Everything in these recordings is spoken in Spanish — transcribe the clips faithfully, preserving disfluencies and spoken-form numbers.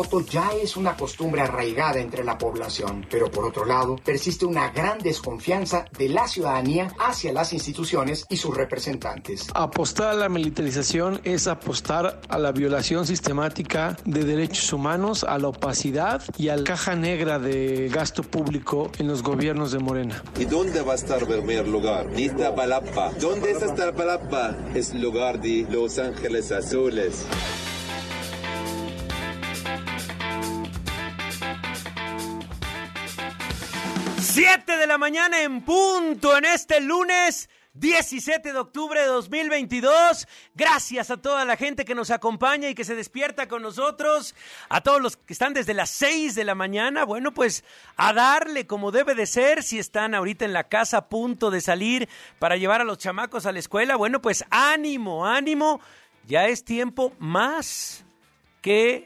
foto ya es una costumbre arraigada entre la población, pero por otro lado, persiste una gran desconfianza de la ciudadanía hacia las instituciones y sus representantes. Apostar a la militarización es apostar a la violación sistemática de derechos humanos, a la opacidad y a la caja negra de gasto público en los gobiernos de Morena. ¿Y dónde va a estar el primer lugar? Iztapalapa. ¿Dónde es Iztapalapa? Es lugar de Los Ángeles Azules. Siete de la mañana en punto en este lunes diecisiete de octubre de dos mil veintidós. Gracias a toda la gente que nos acompaña y que se despierta con nosotros, a todos los que están desde las seis de la mañana. Bueno, pues a darle como debe de ser. Si están ahorita en la casa a punto de salir para llevar a los chamacos a la escuela, bueno, pues ánimo, ánimo. Ya es tiempo más que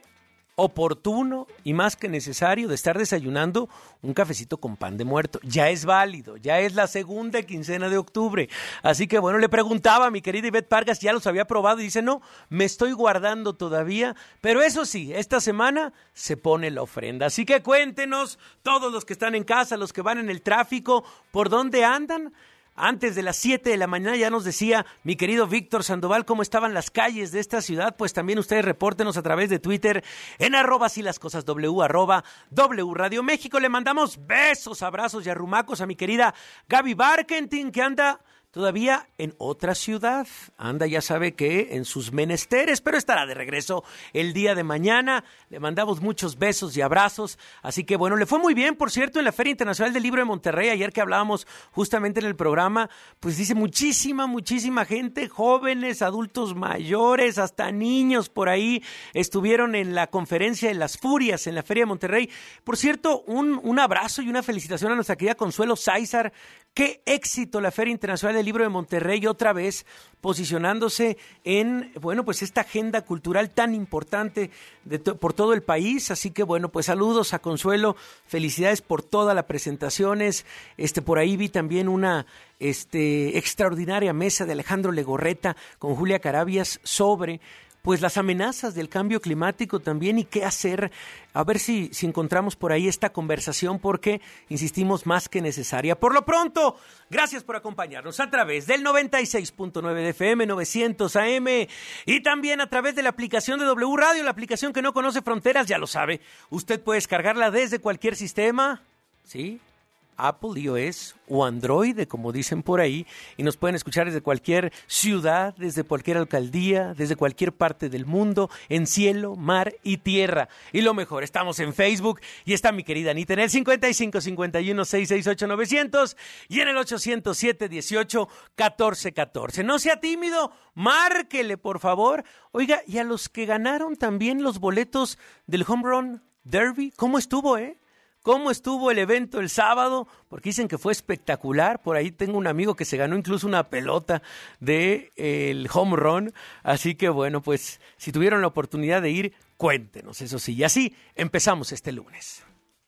oportuno y más que necesario de estar desayunando un cafecito con pan de muerto. Ya es válido, ya es la segunda quincena de octubre. Así que bueno, le preguntaba a mi querida Ivette Pargas, ya los había probado y dice, no, me estoy guardando todavía, pero eso sí, esta semana se pone la ofrenda. Así que cuéntenos, todos los que están en casa, los que van en el tráfico, ¿por dónde andan? Antes de las siete de la mañana ya nos decía mi querido Víctor Sandoval cómo estaban las calles de esta ciudad. Pues también ustedes repórtenos a través de Twitter en arroba así las cosas W, arroba W Radio México. Le mandamos besos, abrazos y arrumacos a mi querida Gaby Barkentin, que anda todavía en otra ciudad. Anda, ya sabe que en sus menesteres, pero estará de regreso el día de mañana. Le mandamos muchos besos y abrazos. Así que bueno, le fue muy bien, por cierto, en la Feria Internacional del Libro de Monterrey. Ayer que hablábamos justamente en el programa, pues dice muchísima, muchísima gente, jóvenes, adultos mayores, hasta niños por ahí, estuvieron en la conferencia de las Furias en la Feria de Monterrey. Por cierto, un, un abrazo y una felicitación a nuestra querida Consuelo Sáizar. Qué éxito la Feria Internacional del Libro de Monterrey, otra vez posicionándose en, bueno, pues esta agenda cultural tan importante de to- por todo el país. Así que, bueno, pues saludos a Consuelo, felicidades por todas las presentaciones. Este, por ahí vi también una este, extraordinaria mesa de Alejandro Legorreta con Julia Carabias sobre pues las amenazas del cambio climático también y qué hacer. A ver si, si encontramos por ahí esta conversación porque, insistimos, más que necesaria. Por lo pronto, gracias por acompañarnos a través del noventa y seis punto nueve de F M, novecientos A M y también a través de la aplicación de W Radio, la aplicación que no conoce fronteras, ya lo sabe. Usted puede descargarla desde cualquier sistema, ¿sí? Apple, iOS o Android, como dicen por ahí, y nos pueden escuchar desde cualquier ciudad, desde cualquier alcaldía, desde cualquier parte del mundo, en cielo, mar y tierra. Y lo mejor, estamos en Facebook y está mi querida Anita en el cincuenta y cinco, cincuenta y uno, seiscientos sesenta y ocho, novecientos y en el ochocientos siete, dieciocho, catorce, catorce. No sea tímido, márquele por favor. Oiga, y a los que ganaron también los boletos del Home Run Derby, ¿cómo estuvo, eh? ¿Cómo estuvo el evento el sábado? Porque dicen que fue espectacular. Por ahí tengo un amigo que se ganó incluso una pelota del de home run. Así que bueno, pues si tuvieron la oportunidad de ir, cuéntenos, eso sí. Y así empezamos este lunes.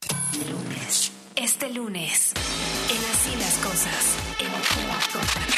Lunes. Este lunes, en Así las Cosas, en Así las Cosas.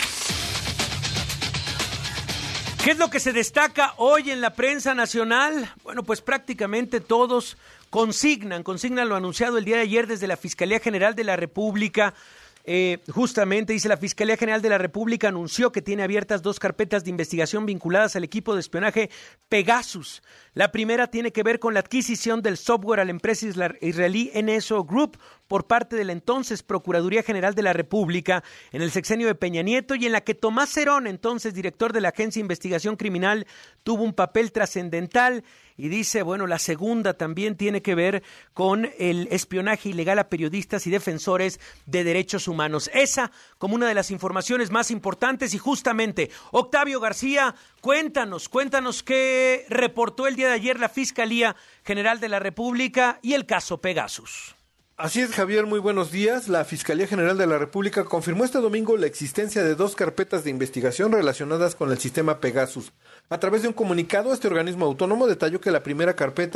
¿Qué es lo que se destaca hoy en la prensa nacional? Bueno, pues prácticamente todos consignan, consignan lo anunciado el día de ayer desde la Fiscalía General de la República. Eh, justamente, dice la Fiscalía General de la República anunció que tiene abiertas dos carpetas de investigación vinculadas al equipo de espionaje Pegasus. La primera tiene que ver con la adquisición del software a la empresa israelí N S O Group por parte de la entonces Procuraduría General de la República en el sexenio de Peña Nieto y en la que Tomás Herón, entonces director de la Agencia de Investigación Criminal, tuvo un papel trascendental. Y dice, bueno, la segunda también tiene que ver con el espionaje ilegal a periodistas y defensores de derechos humanos. Esa como una de las informaciones más importantes y justamente, Octavio García, cuéntanos, cuéntanos qué reportó el día de ayer la Fiscalía General de la República y el caso Pegasus. Así es, Javier, muy buenos días. La Fiscalía General de la República confirmó este domingo la existencia de dos carpetas de investigación relacionadas con el sistema Pegasus. A través de un comunicado, este organismo autónomo detalló que la primera carpeta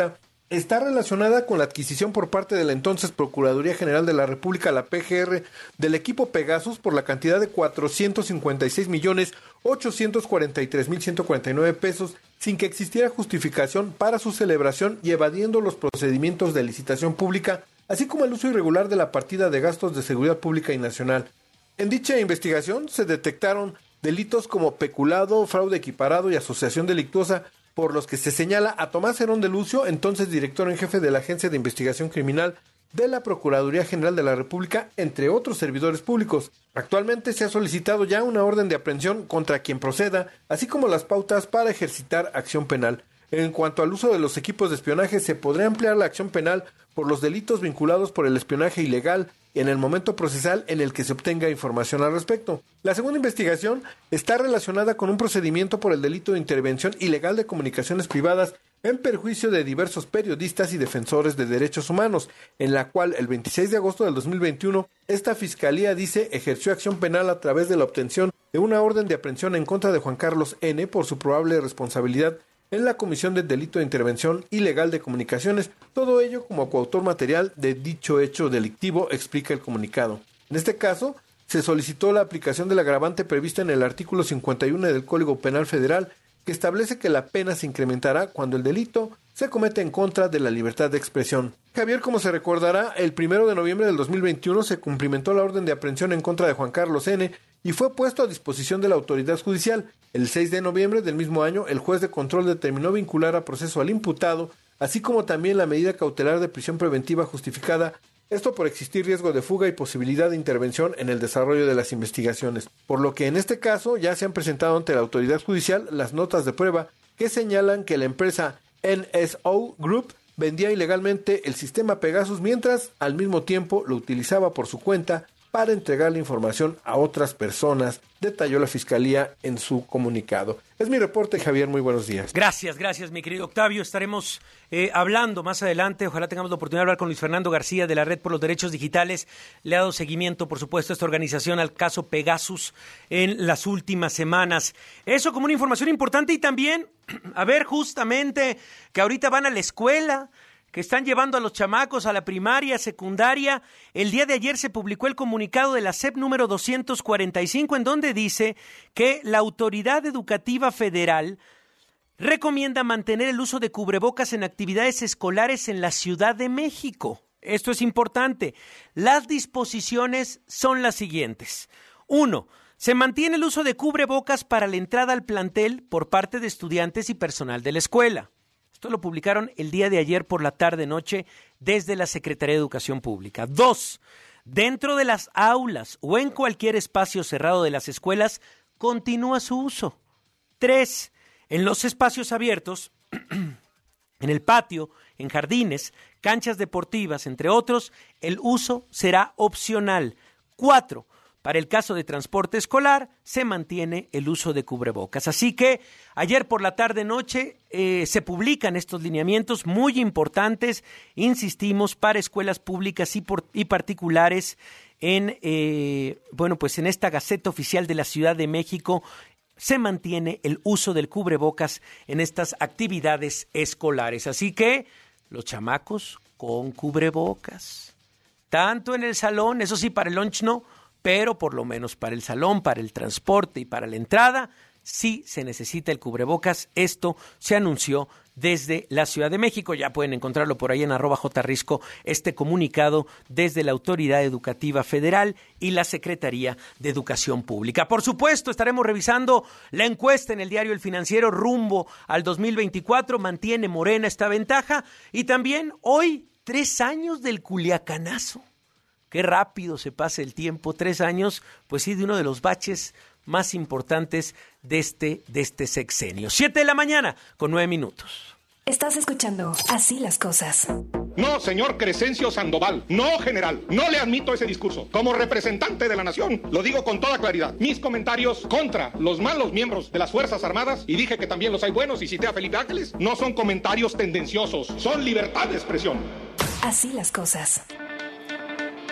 está relacionada con la adquisición por parte de la entonces Procuraduría General de la República, la P G R, del equipo Pegasus por la cantidad de cuatrocientos cincuenta y seis millones ochocientos cuarenta y tres mil ciento cuarenta y nueve pesos, sin que existiera justificación para su celebración y evadiendo los procedimientos de licitación pública, así como el uso irregular de la partida de gastos de seguridad pública y nacional. En dicha investigación se detectaron delitos como peculado, fraude equiparado y asociación delictuosa, por los que se señala a Tomás Herón de Lucio, entonces director en jefe de la Agencia de Investigación Criminal de la Procuraduría General de la República, entre otros servidores públicos. Actualmente se ha solicitado ya una orden de aprehensión contra quien proceda, así como las pautas para ejercitar acción penal. En cuanto al uso de los equipos de espionaje, se podrá emplear la acción penal por los delitos vinculados por el espionaje ilegal en el momento procesal en el que se obtenga información al respecto. La segunda investigación está relacionada con un procedimiento por el delito de intervención ilegal de comunicaciones privadas en perjuicio de diversos periodistas y defensores de derechos humanos, en la cual el veintiséis de agosto del dos mil veintiuno esta fiscalía, dice, ejerció acción penal a través de la obtención de una orden de aprehensión en contra de Juan Carlos N. por su probable responsabilidad en la comisión del delito de intervención ilegal de comunicaciones, todo ello como coautor material de dicho hecho delictivo, explica el comunicado. En este caso, se solicitó la aplicación del agravante prevista en el artículo cincuenta y uno del Código Penal Federal, que establece que la pena se incrementará cuando el delito se comete en contra de la libertad de expresión. Javier, como se recordará, el primero de noviembre del dos mil veintiuno se cumplimentó la orden de aprehensión en contra de Juan Carlos N. y fue puesto a disposición de la autoridad judicial. El seis de noviembre del mismo año, el juez de control determinó vincular a proceso al imputado, así como también la medida cautelar de prisión preventiva justificada, esto por existir riesgo de fuga y posibilidad de intervención en el desarrollo de las investigaciones. Por lo que en este caso ya se han presentado ante la autoridad judicial las notas de prueba que señalan que la empresa N S O Group vendía ilegalmente el sistema Pegasus mientras al mismo tiempo lo utilizaba por su cuenta para entregar la información a otras personas, detalló la Fiscalía en su comunicado. Es mi reporte, Javier, muy buenos días. Gracias, gracias, mi querido Octavio. Estaremos eh, hablando más adelante, ojalá tengamos la oportunidad de hablar con Luis Fernando García de la Red por los Derechos Digitales. Le ha dado seguimiento, por supuesto, a esta organización al caso Pegasus en las últimas semanas. Eso como una información importante y también, a ver, justamente, que ahorita van a la escuela, que están llevando a los chamacos a la primaria, secundaria. El día de ayer se publicó el comunicado de la S E P número doscientos cuarenta y cinco, en donde dice que la Autoridad Educativa Federal recomienda mantener el uso de cubrebocas en actividades escolares en la Ciudad de México. Esto es importante. Las disposiciones son las siguientes. Uno, se mantiene el uso de cubrebocas para la entrada al plantel por parte de estudiantes y personal de la escuela. Esto lo publicaron el día de ayer por la tarde-noche desde la Secretaría de Educación Pública. Dos, dentro de las aulas o en cualquier espacio cerrado de las escuelas, continúa su uso. Tres, en los espacios abiertos, en el patio, en jardines, canchas deportivas, entre otros, el uso será opcional. Cuatro, para el caso de transporte escolar, se mantiene el uso de cubrebocas. Así que ayer por la tarde-noche eh, se publican estos lineamientos muy importantes, insistimos, para escuelas públicas y, por, y particulares en, eh, bueno, pues en esta Gaceta Oficial de la Ciudad de México. Se mantiene el uso del cubrebocas en estas actividades escolares. Así que los chamacos con cubrebocas, tanto en el salón, eso sí, para el lunch no, pero por lo menos para el salón, para el transporte y para la entrada, sí se necesita el cubrebocas. Esto se anunció desde la Ciudad de México. Ya pueden encontrarlo por ahí en arroba jrisco, este comunicado desde la Autoridad Educativa Federal y la Secretaría de Educación Pública. Por supuesto, estaremos revisando la encuesta en el diario El Financiero rumbo al dos mil veinticuatro. Mantiene Morena esta ventaja. Y también hoy, tres años del Culiacanazo. Qué rápido se pasa el tiempo, tres años, pues sí, de uno de los baches más importantes de este, de este sexenio. Siete de la mañana, con nueve minutos. Estás escuchando Así las Cosas. No, señor Crescencio Sandoval, no, general, no le admito ese discurso. Como representante de la nación, lo digo con toda claridad. Mis comentarios contra los malos miembros de las Fuerzas Armadas, y dije que también los hay buenos y cité a Felipe Ángeles, no son comentarios tendenciosos, son libertad de expresión. Así las Cosas.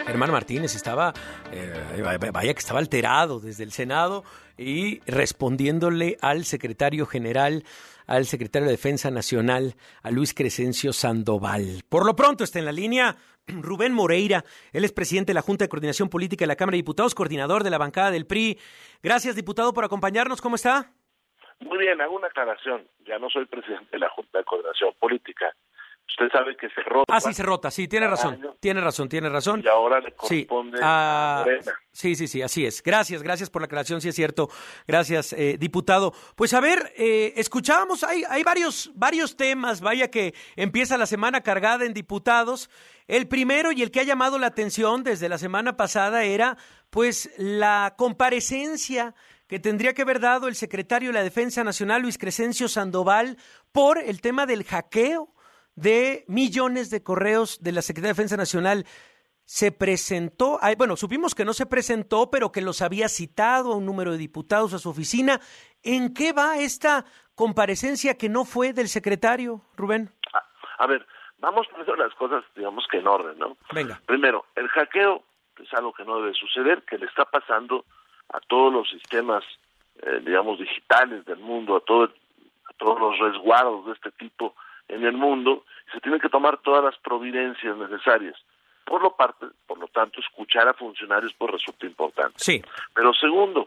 Germán Martínez estaba, eh, vaya que estaba alterado desde el Senado y respondiéndole al secretario general, al secretario de Defensa Nacional, a Luis Crescencio Sandoval. Por lo pronto está en la línea Rubén Moreira, él es presidente de la Junta de Coordinación Política de la Cámara de Diputados, coordinador de la bancada del P R I. Gracias, diputado, por acompañarnos. ¿Cómo está? Muy bien, hago una aclaración. Ya no soy presidente de la Junta de Coordinación Política. Usted sabe que se rota. Ah, sí, se rota, sí, tiene razón, año, tiene razón, tiene razón. Y ahora le corresponde sí, a Morena. Sí, sí, sí, así es. Gracias, gracias por la aclaración, sí es cierto. Gracias, eh, diputado. Pues a ver, eh, escuchábamos, hay, hay varios, varios temas, vaya que empieza la semana cargada en diputados. El primero y el que ha llamado la atención desde la semana pasada era, pues, la comparecencia que tendría que haber dado el secretario de la Defensa Nacional, Luis Crescencio Sandoval, por el tema del hackeo de millones de correos de la Secretaría de Defensa Nacional. Se presentó, bueno, supimos que no se presentó, pero que los había citado a un número de diputados a su oficina. ¿En qué va esta comparecencia que no fue del secretario, Rubén? A, a ver, vamos poniendo las cosas, digamos que en orden, ¿no? Venga. Primero, el hackeo es algo que no debe suceder, que le está pasando a todos los sistemas, eh, digamos, digitales del mundo, a, todo, a todos los resguardos de este tipo en el mundo. Se tienen que tomar todas las providencias necesarias. Por lo parte, por lo tanto, escuchar a funcionarios pues resulta importante. Sí. Pero segundo,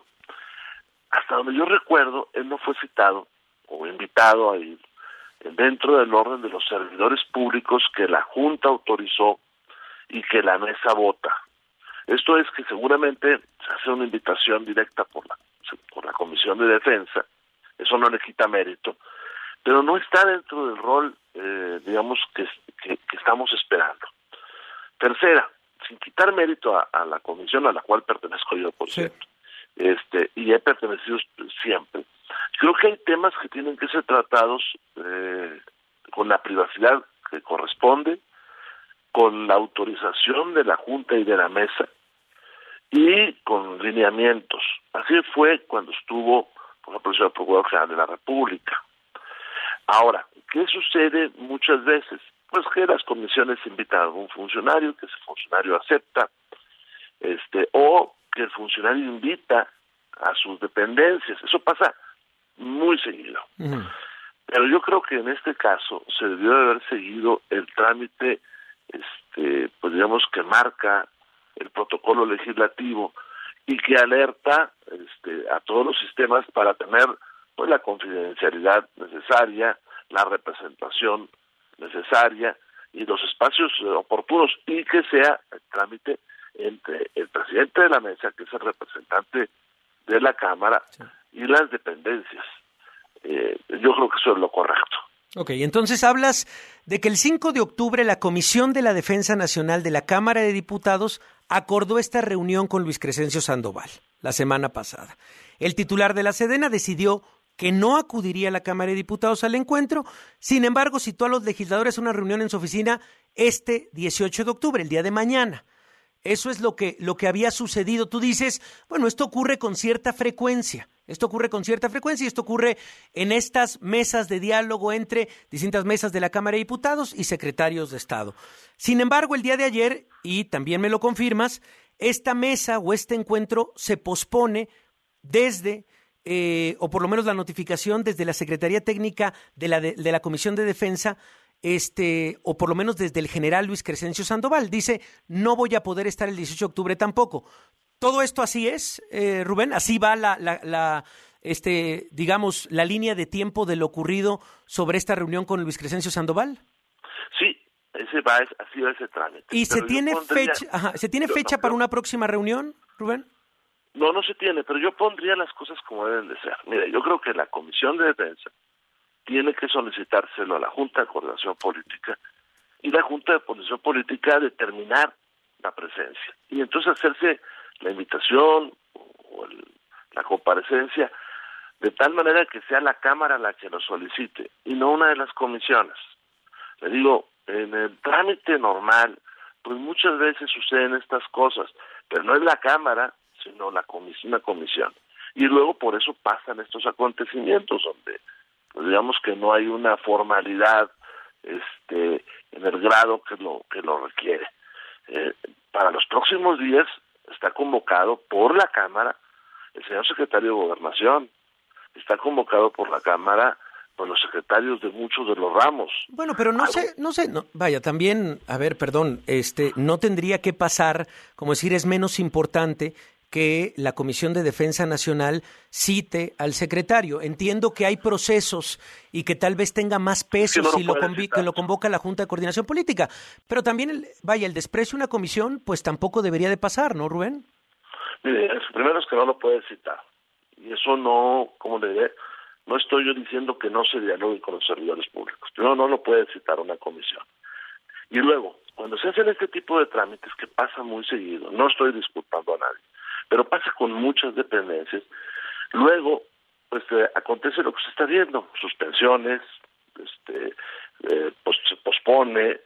hasta donde yo recuerdo, él no fue citado o invitado a ir dentro del orden de los servidores públicos que la Junta autorizó y que la mesa vota. Esto es que seguramente se hace una invitación directa por la, por la Comisión de Defensa, eso no le quita mérito, pero no está dentro del rol, eh, digamos, que, que, que estamos esperando. Tercera, sin quitar mérito a, a la comisión a la cual pertenezco yo, por cierto, sí. este, y he pertenecido siempre, creo que hay temas que tienen que ser tratados eh, con la privacidad que corresponde, con la autorización de la Junta y de la Mesa, y con lineamientos. Así fue cuando estuvo, por ejemplo, el señor Procurador General de la República. Ahora, ¿qué sucede muchas veces? Pues que las comisiones invitan a algún funcionario, que ese funcionario acepta, este, o que el funcionario invita a sus dependencias. Eso pasa muy seguido. Uh-huh. Pero yo creo que en este caso se debió de haber seguido el trámite, este, pues digamos que marca el protocolo legislativo y que alerta este, a todos los sistemas para tener pues la confidencialidad necesaria, la representación necesaria y los espacios eh, oportunos, y que sea el trámite entre el presidente de la mesa, que es el representante de la Cámara, sí, y las dependencias. Eh, yo creo que eso es lo correcto. Ok, entonces hablas de que el cinco de octubre la Comisión de la Defensa Nacional de la Cámara de Diputados acordó esta reunión con Luis Crescencio Sandoval la semana pasada. El titular de la Sedena decidió que no acudiría a la Cámara de Diputados al encuentro, sin embargo citó a los legisladores a una reunión en su oficina este dieciocho de octubre, el día de mañana. Eso es lo que, lo que había sucedido. Tú dices, bueno, esto ocurre con cierta frecuencia, esto ocurre con cierta frecuencia y esto ocurre en estas mesas de diálogo entre distintas mesas de la Cámara de Diputados y secretarios de Estado. Sin embargo, el día de ayer, y también me lo confirmas, esta mesa o este encuentro se pospone desde, eh, o por lo menos la notificación desde la Secretaría Técnica de la, de, de la Comisión de Defensa, este, o por lo menos desde el general Luis Crescencio Sandoval. Dice, no voy a poder estar el dieciocho de octubre tampoco. ¿Todo esto así es, eh, Rubén? ¿Así va la, la, la, este, digamos, la línea de tiempo de lo ocurrido sobre esta reunión con Luis Crescencio Sandoval? Sí, ese va, así va ese trámite. ¿Y se tiene, pondría, fecha, ajá, ¿se tiene fecha no, para una próxima reunión, Rubén? No, no se tiene, pero yo pondría las cosas como deben de ser. Mira, yo creo que la Comisión de Defensa tiene que solicitárselo a la Junta de Coordinación Política y la Junta de Coordinación Política determinar la presencia. Y entonces hacerse la invitación o el, la comparecencia de tal manera que sea la Cámara la que lo solicite y no una de las comisiones. Le digo, en el trámite normal, pues muchas veces suceden estas cosas, pero no es la Cámara, sino la comisión, una comisión. Y luego por eso pasan estos acontecimientos donde pues digamos que no hay una formalidad este en el grado que lo que lo requiere. Eh, para los próximos días está convocado por la Cámara el señor secretario de Gobernación, está convocado por la Cámara por los secretarios de muchos de los ramos. Bueno, pero no sé, no sé, no, vaya, también, a ver, perdón, este, no tendría que pasar, como decir, es menos importante que la Comisión de Defensa Nacional cite al secretario. Entiendo que hay procesos y que tal vez tenga más peso no si lo, convi- que lo convoca la Junta de Coordinación Política, pero también, el, vaya, el desprecio a una comisión, pues tampoco debería de pasar, ¿no, Rubén? Mire, primero es que no lo puede citar, y eso no, ¿cómo le diré? No estoy yo diciendo que no se dialogue con los servidores públicos. Primero, no lo puede citar una comisión. Y luego, cuando se hacen este tipo de trámites, que pasa muy seguido, no estoy disculpando a nadie, pero pasa con muchas dependencias, luego, pues eh, acontece lo que se está viendo, suspensiones, este, eh, pues, se pospone,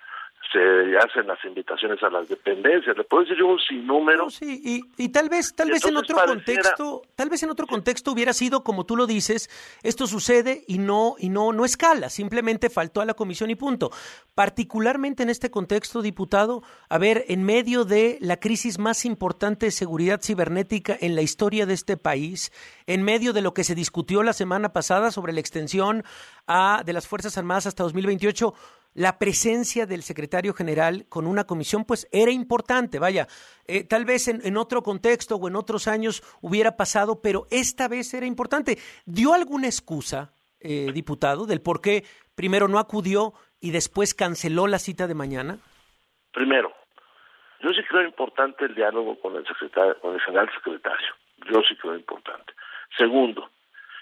se hacen las invitaciones a las dependencias, le puedo decir yo un sinnúmero. No, sí, y, y tal vez, tal Y vez en entonces otro pareciera- contexto, tal vez en otro contexto hubiera sido como tú lo dices, esto sucede y no, y no, no escala, simplemente faltó a la comisión y punto. Particularmente en este contexto, diputado, a ver, en medio de la crisis más importante de seguridad cibernética en la historia de este país, en medio de lo que se discutió la semana pasada sobre la extensión a, de las Fuerzas Armadas hasta dos mil veintiocho, la presencia del secretario general con una comisión pues era importante, vaya, eh, tal vez en, en otro contexto o en otros años hubiera pasado, pero esta vez era importante. ¿Dio alguna excusa, eh, diputado, del por qué primero no acudió y después canceló la cita de mañana? Primero, yo sí creo importante el diálogo con el secretario, con el general secretario. Yo sí creo importante. Segundo,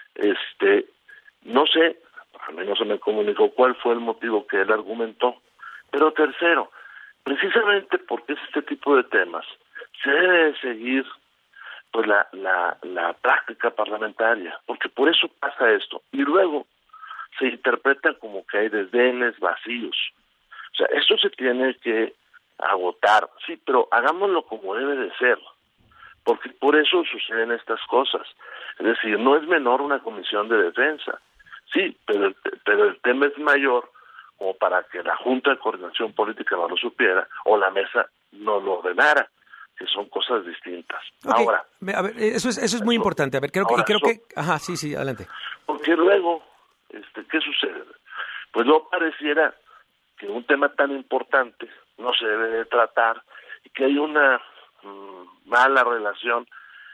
este, no sé, a mí no se me comunicó cuál fue el motivo que él argumentó. Pero tercero, precisamente porque es este tipo de temas, se debe seguir pues la, la, la práctica parlamentaria, porque por eso pasa esto. Y luego se interpreta como que hay desdenes vacíos. O sea, esto se tiene que agotar, sí, pero hagámoslo como debe de ser, porque por eso suceden estas cosas. Es decir, no es menor una comisión de defensa, sí, pero el, pero el tema es mayor como para que la Junta de Coordinación Política no lo supiera o la mesa no lo ordenara, que son cosas distintas. Okay. Ahora, a ver, eso es eso es muy eso, importante. A ver, creo que ahora, creo eso, que ajá, sí, sí, adelante. Porque luego, este, ¿qué sucede? Pues no pareciera que un tema tan importante no se debe de tratar y que hay una mmm, mala relación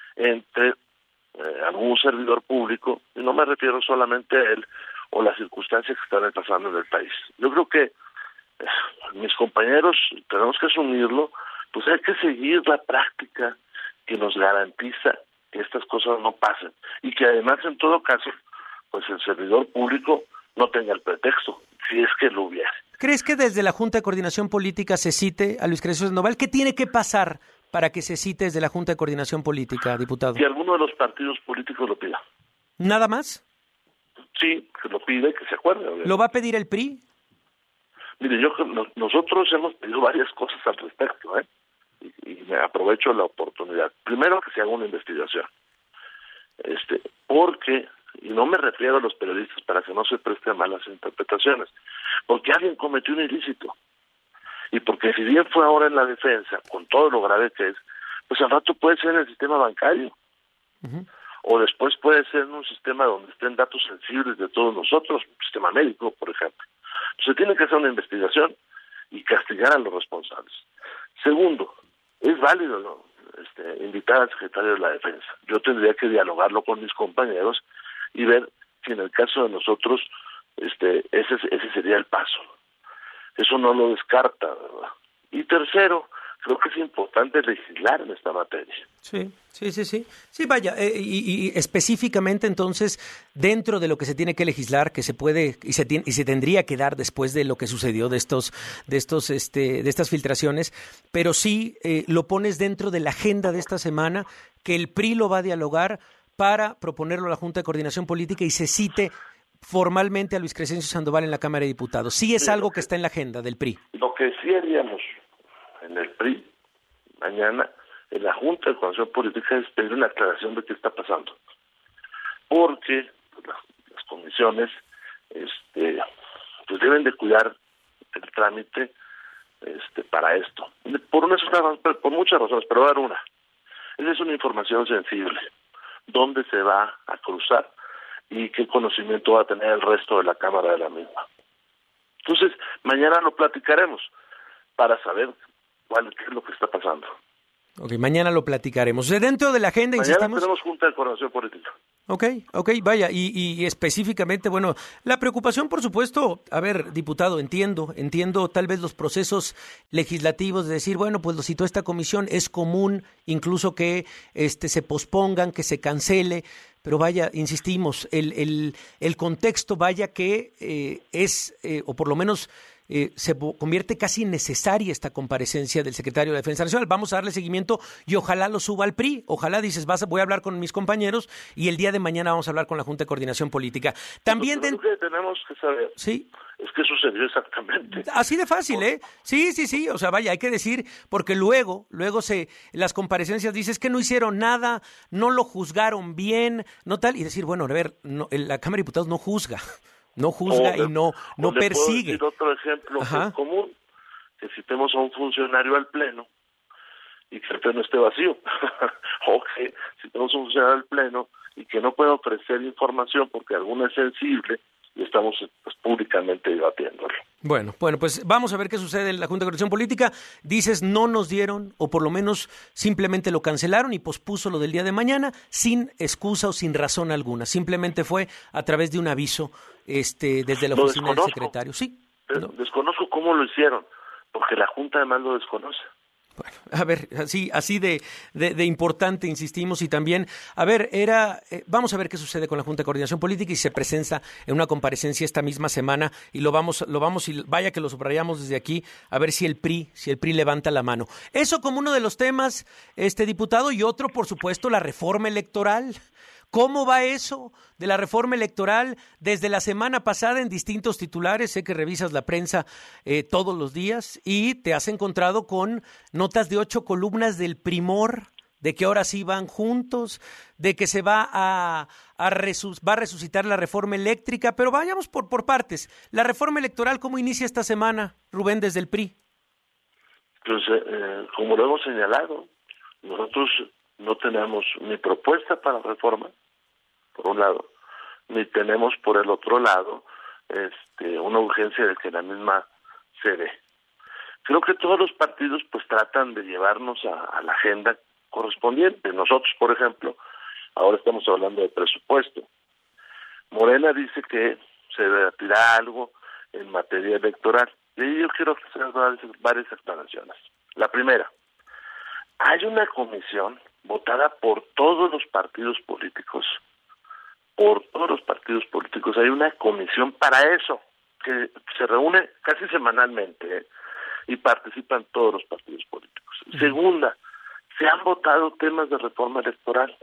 entre eh, algún servidor público, y no me refiero solamente a él o las circunstancias que están pasando en el país. Yo creo que eh, mis compañeros, tenemos que asumirlo, pues hay que seguir la práctica que nos garantiza que estas cosas no pasen y que además en todo caso pues el servidor público no tenga el pretexto, si es que lo hubiera. ¿Crees que desde la Junta de Coordinación Política se cite a Luis Crescencio Sandoval? ¿Qué tiene que pasar para que se cite desde la Junta de Coordinación Política, diputado? Que alguno de los partidos políticos lo pida. ¿Nada más? Sí, que lo pida y que se acuerde. Obviamente. ¿Lo va a pedir el P R I? Mire, yo nosotros hemos pedido varias cosas al respecto, ¿eh? Y, y me aprovecho la oportunidad. Primero, que se haga una investigación. Este, porque, y no me refiero a los periodistas para que no se presten a malas interpretaciones, porque alguien cometió un ilícito. Y porque si bien fue ahora en la defensa, con todo lo grave que es, pues al rato puede ser en el sistema bancario. Uh-huh. O después puede ser en un sistema donde estén datos sensibles de todos nosotros, un sistema médico, por ejemplo. Se tiene que hacer una investigación y castigar a los responsables. Segundo, es válido, ¿no? este, invitar al secretario de la Defensa. Yo tendría que dialogarlo con mis compañeros y ver si en el caso de nosotros este, ese, ese sería el paso. Eso no lo descarta, ¿verdad? Y tercero, creo que es importante legislar en esta materia. Sí, sí, sí, sí. Sí, vaya, eh, y, y específicamente entonces, dentro de lo que se tiene que legislar, que se puede y se tiene, y se tendría que dar después de lo que sucedió de estos, de estos, este, de estas filtraciones, pero sí eh, lo pones dentro de la agenda de esta semana, que el P R I lo va a dialogar para proponerlo a la Junta de Coordinación Política y se cite formalmente a Luis Crescencio Sandoval en la Cámara de Diputados. Sí es sí, algo que, que está en la agenda del P R I. Lo que sí haríamos en el P R I mañana en la Junta de Coordinación Política es pedir una aclaración de qué está pasando, porque pues, las, las comisiones este, pues deben de cuidar el trámite este, para esto. Por, una, por muchas razones, pero voy a dar una. Esa es una información sensible. ¿Dónde se va a cruzar y qué conocimiento va a tener el resto de la Cámara de la misma? Entonces, mañana lo platicaremos para saber cuál qué es lo que está pasando. Ok, mañana lo platicaremos. Dentro de la agenda, mañana insistimos... tenemos Junta de Coordinación Política. Ok, ok, vaya, y, y específicamente, bueno, la preocupación, por supuesto, a ver, diputado, entiendo, entiendo tal vez los procesos legislativos de decir, bueno, pues lo citó esta comisión, es común incluso que este se pospongan, que se cancele, pero vaya, insistimos, el, el, el contexto, vaya que eh, es, eh, o por lo menos... Eh, se convierte casi necesaria esta comparecencia del secretario de Defensa Nacional. Vamos a darle seguimiento y ojalá lo suba al P R I. Ojalá, dices, vas a, voy a hablar con mis compañeros y el día de mañana vamos a hablar con la Junta de Coordinación Política. También Lo que tenemos que saber ¿sí? es qué sucedió exactamente. Así de fácil, ¿eh? Sí, sí, sí. O sea, vaya, hay que decir, porque luego, luego se, las comparecencias dices que no hicieron nada, no lo juzgaron bien, no tal, y decir, bueno, a ver, no, la Cámara de Diputados no juzga. No juzga o, y no, no le persigue. Puedo decir otro ejemplo que es común, que citemos a un funcionario al Pleno y que el Pleno esté vacío, o que citemos a un funcionario al Pleno y que no pueda ofrecer información porque alguna es sensible y estamos pues, públicamente debatiéndolo. Bueno, bueno, pues vamos a ver qué sucede en la Junta de Coordinación Política. Dices, no nos dieron, o por lo menos simplemente lo cancelaron y pospuso lo del día de mañana sin excusa o sin razón alguna. Simplemente fue a través de un aviso este, desde la oficina del secretario. Sí. No. Desconozco cómo lo hicieron, porque la Junta además lo desconoce. Bueno, a ver, así, así de, de, de importante, insistimos, y también, a ver, era, eh, vamos a ver qué sucede con la Junta de Coordinación Política y se presenta en una comparecencia esta misma semana y lo vamos, lo vamos y vaya que lo subrayamos desde aquí, a ver si el P R I, si el P R I levanta la mano. Eso como uno de los temas, este diputado, y otro, por supuesto, la reforma electoral. ¿Cómo va eso de la reforma electoral desde la semana pasada en distintos titulares? Sé que revisas la prensa eh, todos los días y te has encontrado con notas de ocho columnas del Primor, de que ahora sí van juntos, de que se va a, a, resus, va a resucitar la reforma eléctrica, pero vayamos por, por partes. La reforma electoral, ¿cómo inicia esta semana, Rubén, desde el P R I? Pues, eh, como lo hemos señalado, nosotros no tenemos ni propuesta para reforma, por un lado, ni tenemos por el otro lado este, una urgencia de que la misma se dé. Creo que todos los partidos pues tratan de llevarnos a, a la agenda correspondiente. Nosotros, por ejemplo, ahora estamos hablando de presupuesto. Morena dice que se debatirá algo en materia electoral. Y ahí yo quiero hacer varias, varias aclaraciones. La primera, hay una comisión votada por todos los partidos políticos, por todos los partidos políticos, hay una comisión para eso, que se reúne casi semanalmente, ¿eh? Y participan todos los partidos políticos. Segunda, se han votado temas de reforma electoral.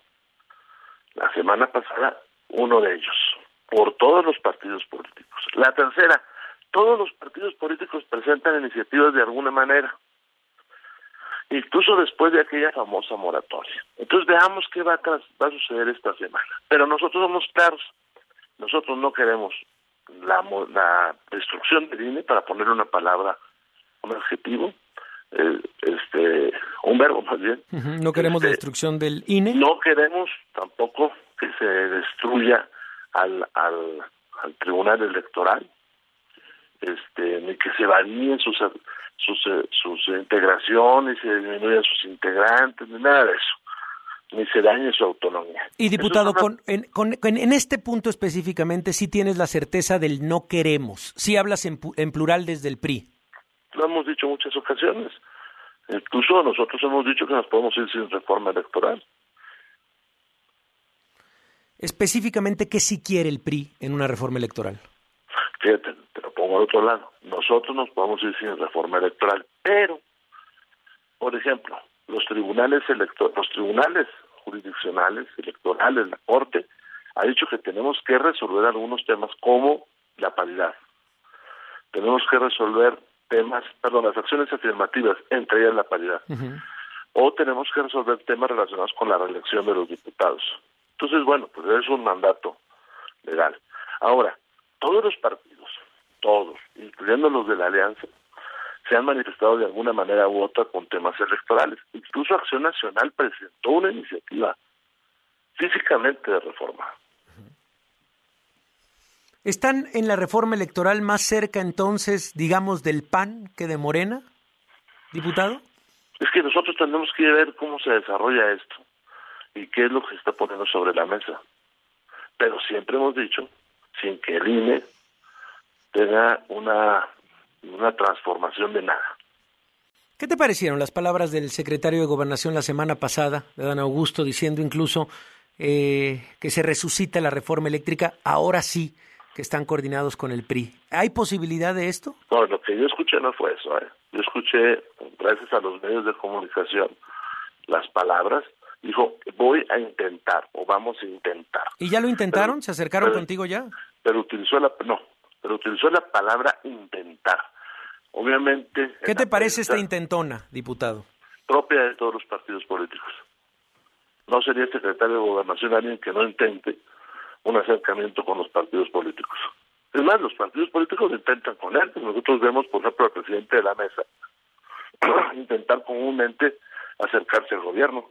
La semana pasada, uno de ellos, por todos los partidos políticos. La tercera, todos los partidos políticos presentan iniciativas de alguna manera, incluso después de aquella famosa moratoria. Entonces veamos qué va a, tras, va a suceder esta semana. Pero nosotros somos claros, nosotros no queremos la, la destrucción del I N E, para ponerle una palabra, un adjetivo, eh, este, un verbo más bien. Uh-huh. No queremos este, la destrucción del I N E. No queremos tampoco que se destruya al, al, al Tribunal Electoral, este, ni que se varíen sus sus sus integraciones, se disminuyan sus integrantes, ni nada de eso, ni se dañe su autonomía. Y diputado, con, en, con, en este punto específicamente sí tienes la certeza del no queremos, sí hablas en, en plural desde el P R I. Lo hemos dicho en muchas ocasiones, incluso nosotros hemos dicho que nos podemos ir sin reforma electoral. Específicamente, ¿qué sí quiere el P R I en una reforma electoral? Fíjate, te lo pongo al otro lado. Nosotros nos podemos ir sin reforma electoral, pero, por ejemplo, los tribunales elector los tribunales jurisdiccionales, electorales, la Corte, ha dicho que tenemos que resolver algunos temas como la paridad. Tenemos que resolver temas, perdón, las acciones afirmativas, entre ellas la paridad. Uh-huh. O tenemos que resolver temas relacionados con la reelección de los diputados. Entonces, bueno, pues es un mandato legal. Ahora, todos los partidos, todos, incluyendo los de la Alianza, se han manifestado de alguna manera u otra con temas electorales. Incluso Acción Nacional presentó una iniciativa físicamente de reforma. ¿Están en la reforma electoral más cerca entonces, digamos, del P A N que de Morena, diputado? Es que nosotros tenemos que ver cómo se desarrolla esto y qué es lo que se está poniendo sobre la mesa. Pero siempre hemos dicho, sin que el I N E tenga una, una transformación de nada. ¿Qué te parecieron las palabras del secretario de Gobernación la semana pasada, de Adán Augusto, diciendo incluso eh, que se resucita la reforma eléctrica, ahora sí que están coordinados con el P R I? ¿Hay posibilidad de esto? No, lo que yo escuché no fue eso. ¿eh? Yo escuché, gracias a los medios de comunicación, las palabras. Dijo, voy a intentar, o vamos a intentar. ¿Y ya lo intentaron? Pero, ¿Se acercaron pero, contigo ya? Pero utilizó la, no, pero utilizó la palabra intentar. Obviamente... ¿Qué te parece esta intentona, diputado? Propia de todos los partidos políticos. No sería secretario de Gobernación alguien que no intente un acercamiento con los partidos políticos. Es más, los partidos políticos intentan con él. Nosotros vemos, por ejemplo, al presidente de la mesa intentar comúnmente acercarse al gobierno.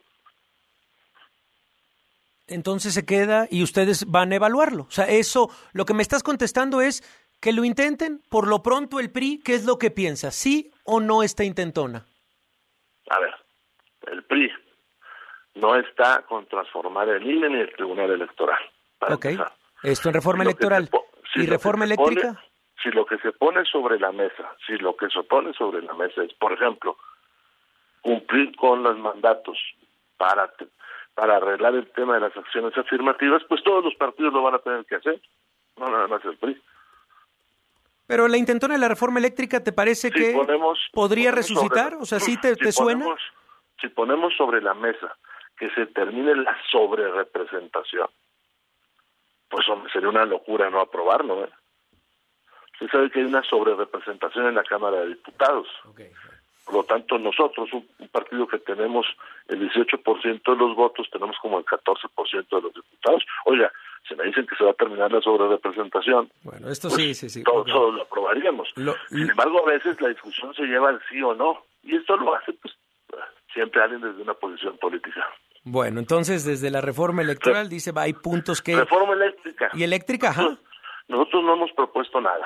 Entonces se queda y ustedes van a evaluarlo. O sea, eso, lo que me estás contestando es que lo intenten. Por lo pronto el P R I, ¿qué es lo que piensa? ¿Sí o no esta intentona? A ver, el P R I no está con transformar el I N E ni el Tribunal Electoral. Ok, empezar. Esto en reforma si electoral. Po- si ¿Y reforma eléctrica? Pone, si lo que se pone sobre la mesa, si lo que se pone sobre la mesa es, por ejemplo, cumplir con los mandatos para... para arreglar el tema de las acciones afirmativas, pues todos los partidos lo van a tener que hacer, no nada más el P R I. Pero la intentona de la reforma eléctrica, ¿te parece si que ponemos, podría ponemos resucitar? Sobre, o sea, ¿sí te, si te suena? Ponemos, si ponemos sobre la mesa que se termine la sobrerepresentación, pues hombre, sería una locura no aprobarlo, ¿eh? Usted sabe que hay una sobrerepresentación en la Cámara de Diputados. Okay. Por lo tanto, nosotros, un, un partido que tenemos el dieciocho por ciento de los votos, tenemos como el catorce por ciento de los diputados. Oiga, si me dicen que se va a terminar la sobrerepresentación, bueno, esto pues sí, sí, sí. Todos, okay. todos lo aprobaríamos. Lo, Sin embargo, a veces la discusión se lleva al sí o no. Y esto lo hace, pues, siempre alguien desde una posición política. Bueno, entonces, desde la reforma electoral, Re- dice, va, hay puntos que... Reforma eléctrica. ¿Y eléctrica? Ajá. Nosotros, nosotros no hemos propuesto nada.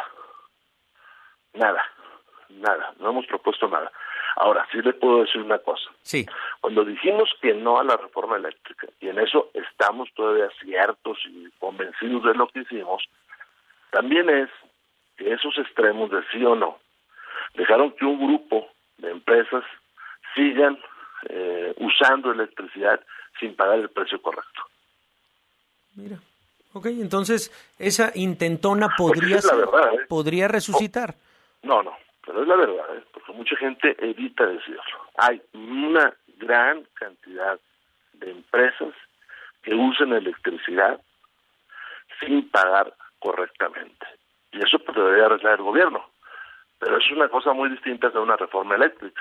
Nada. Nada. No hemos propuesto nada. Ahora, sí le puedo decir una cosa. Sí. Cuando dijimos que no a la reforma eléctrica, y en eso estamos todavía ciertos y convencidos de lo que hicimos, también es que esos extremos de sí o no dejaron que un grupo de empresas sigan eh, usando electricidad sin pagar el precio correcto. Mira, ok, entonces esa intentona podría, es la verdad, ¿eh? podría resucitar. No, no. Pero es la verdad, ¿eh? Porque mucha gente evita decirlo. Hay una gran cantidad de empresas que usan electricidad sin pagar correctamente. Y eso pues, debería arreglar el gobierno. Pero es una cosa muy distinta de una reforma eléctrica.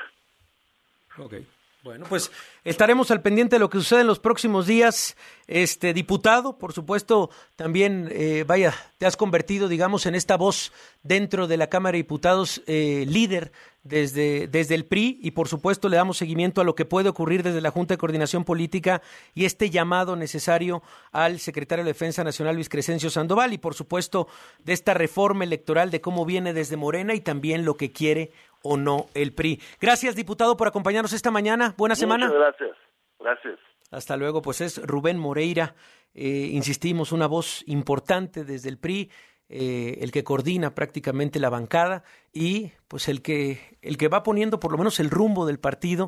Ok. Bueno, pues estaremos al pendiente de lo que sucede en los próximos días. Este diputado, por supuesto, también, eh, vaya, te has convertido, digamos, en esta voz dentro de la Cámara de Diputados, eh, líder desde, desde el P R I, y por supuesto le damos seguimiento a lo que puede ocurrir desde la Junta de Coordinación Política y este llamado necesario al secretario de Defensa Nacional, Luis Crescencio Sandoval, y por supuesto de esta reforma electoral, de cómo viene desde Morena y también lo que quiere o no el P R I. Gracias, diputado, por acompañarnos esta mañana. Buena semana. Muchas gracias. Gracias. Hasta luego. Pues es Rubén Moreira, eh, insistimos, una voz importante desde el P R I, eh, el que coordina prácticamente la bancada y pues el que, el que va poniendo por lo menos el rumbo del partido.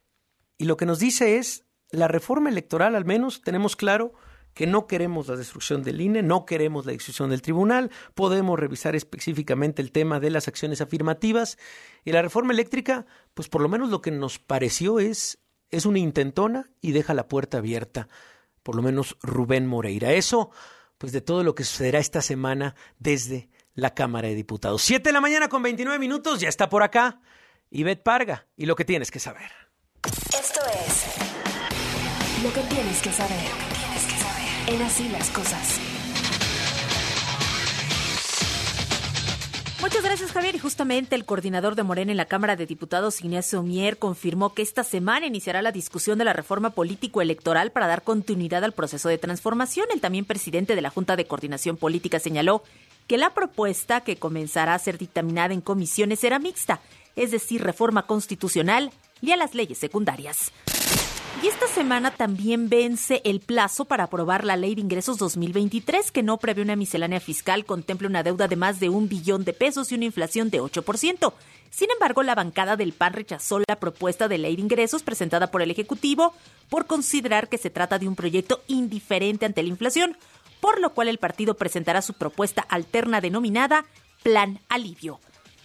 Y lo que nos dice es, la reforma electoral, al menos tenemos claro que no queremos la destrucción del I N E, no queremos la destrucción del tribunal, podemos revisar específicamente el tema de las acciones afirmativas, y la reforma eléctrica, pues por lo menos lo que nos pareció es, es una intentona y deja la puerta abierta, por lo menos Rubén Moreira. Eso, pues de todo lo que sucederá esta semana desde la Cámara de Diputados. Siete de la mañana con veintinueve minutos, ya está por acá Ivette Parga y lo que tienes que saber. Esto es Lo que tienes que saber. En Así las Cosas. Muchas gracias, Javier. Y justamente el coordinador de Morena en la Cámara de Diputados, Ignacio Mier, confirmó que esta semana iniciará la discusión de la reforma político-electoral para dar continuidad al proceso de transformación. El también presidente de la Junta de Coordinación Política señaló que la propuesta que comenzará a ser dictaminada en comisiones será mixta, es decir, reforma constitucional y a las leyes secundarias. Y esta semana también vence el plazo para aprobar la Ley de Ingresos dos mil veintitrés, que no prevé una miscelánea fiscal, contempla una deuda de más de un billón de pesos y una inflación de ocho por ciento. Sin embargo, la bancada del P A N rechazó la propuesta de Ley de Ingresos presentada por el Ejecutivo por considerar que se trata de un proyecto indiferente ante la inflación, por lo cual el partido presentará su propuesta alterna denominada Plan Alivio.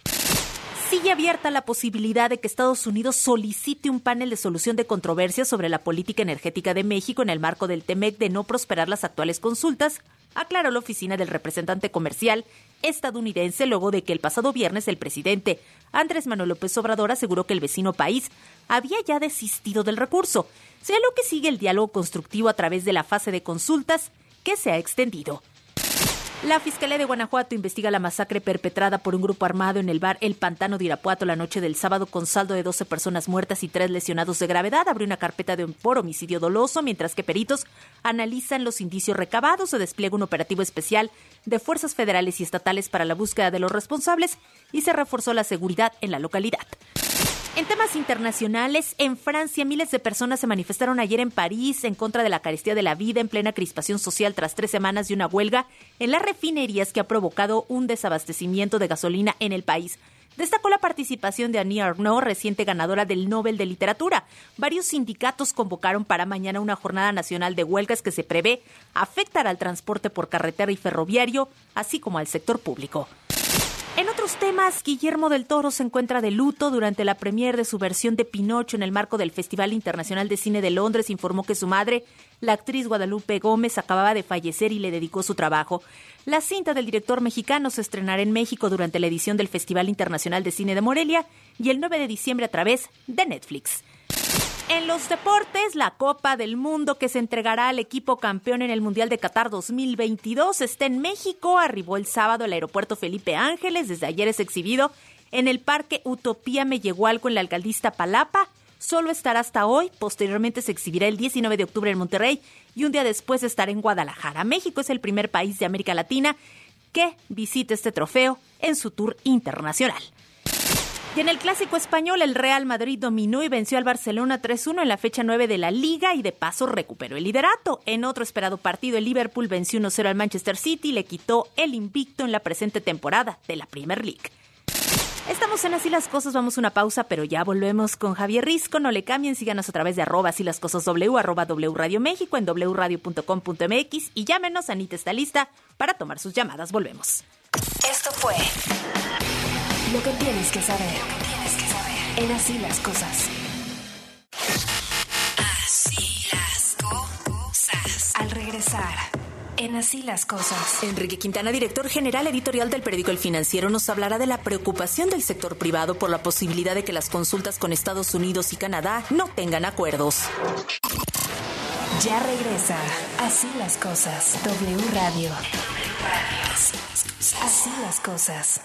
Sigue abierta la posibilidad de que Estados Unidos solicite un panel de solución de controversias sobre la política energética de México en el marco del T M E C de no prosperar las actuales consultas, aclaró la oficina del representante comercial estadounidense luego de que el pasado viernes el presidente Andrés Manuel López Obrador aseguró que el vecino país había ya desistido del recurso. Señaló que sigue el diálogo constructivo a través de la fase de consultas que se ha extendido. La Fiscalía de Guanajuato investiga la masacre perpetrada por un grupo armado en el bar El Pantano de Irapuato la noche del sábado con saldo de doce personas muertas y tres lesionados de gravedad. Abrió una carpeta de por homicidio doloso, mientras que peritos analizan los indicios recabados. Se despliega un operativo especial de fuerzas federales y estatales para la búsqueda de los responsables y se reforzó la seguridad en la localidad. En temas internacionales, en Francia, miles de personas se manifestaron ayer en París en contra de la carestía de la vida en plena crispación social tras tres semanas de una huelga en las refinerías que ha provocado un desabastecimiento de gasolina en el país. Destacó la participación de Annie Ernaux, reciente ganadora del Nobel de Literatura. Varios sindicatos convocaron para mañana una jornada nacional de huelgas que se prevé afectará al transporte por carretera y ferroviario, así como al sector público. En otros temas, Guillermo del Toro se encuentra de luto. Durante la premier de su versión de Pinocho en el marco del Festival Internacional de Cine de Londres, informó que su madre, la actriz Guadalupe Gómez, acababa de fallecer y le dedicó su trabajo. La cinta del director mexicano se estrenará en México durante la edición del Festival Internacional de Cine de Morelia y el nueve de diciembre a través de Netflix. En los deportes, la Copa del Mundo que se entregará al equipo campeón en el Mundial de Qatar dos mil veintidós está en México. Arribó el sábado al aeropuerto Felipe Ángeles. Desde ayer es exhibido en el Parque Utopía Mellehualco en la alcaldía Iztapalapa. Solo estará hasta hoy. Posteriormente se exhibirá el diecinueve de octubre en Monterrey y un día después estará en Guadalajara. México es el primer país de América Latina que visita este trofeo en su tour internacional. Y en el Clásico Español, el Real Madrid dominó y venció al Barcelona tres uno en la fecha nueve de la Liga y de paso recuperó el liderato. En otro esperado partido, el Liverpool venció uno cero al Manchester City y le quitó el invicto en la presente temporada de la Premier League. Estamos en Así las Cosas, vamos a una pausa, pero ya volvemos con Javier Risco. No le cambien, síganos a través de arroba Así las Cosas W, arroba W Radio México, en doble u radio punto com punto m x y llámenos, Anita está lista para tomar sus llamadas. Volvemos. Esto fue Lo que tienes que saber. Lo que tienes que saber. En Así las Cosas. Así las cosas. Al regresar, en Así las Cosas. Enrique Quintana, director general editorial del periódico El Financiero, nos hablará de la preocupación del sector privado por la posibilidad de que las consultas con Estados Unidos y Canadá no tengan acuerdos. Ya regresa Así las Cosas. W Radio. Así las Cosas.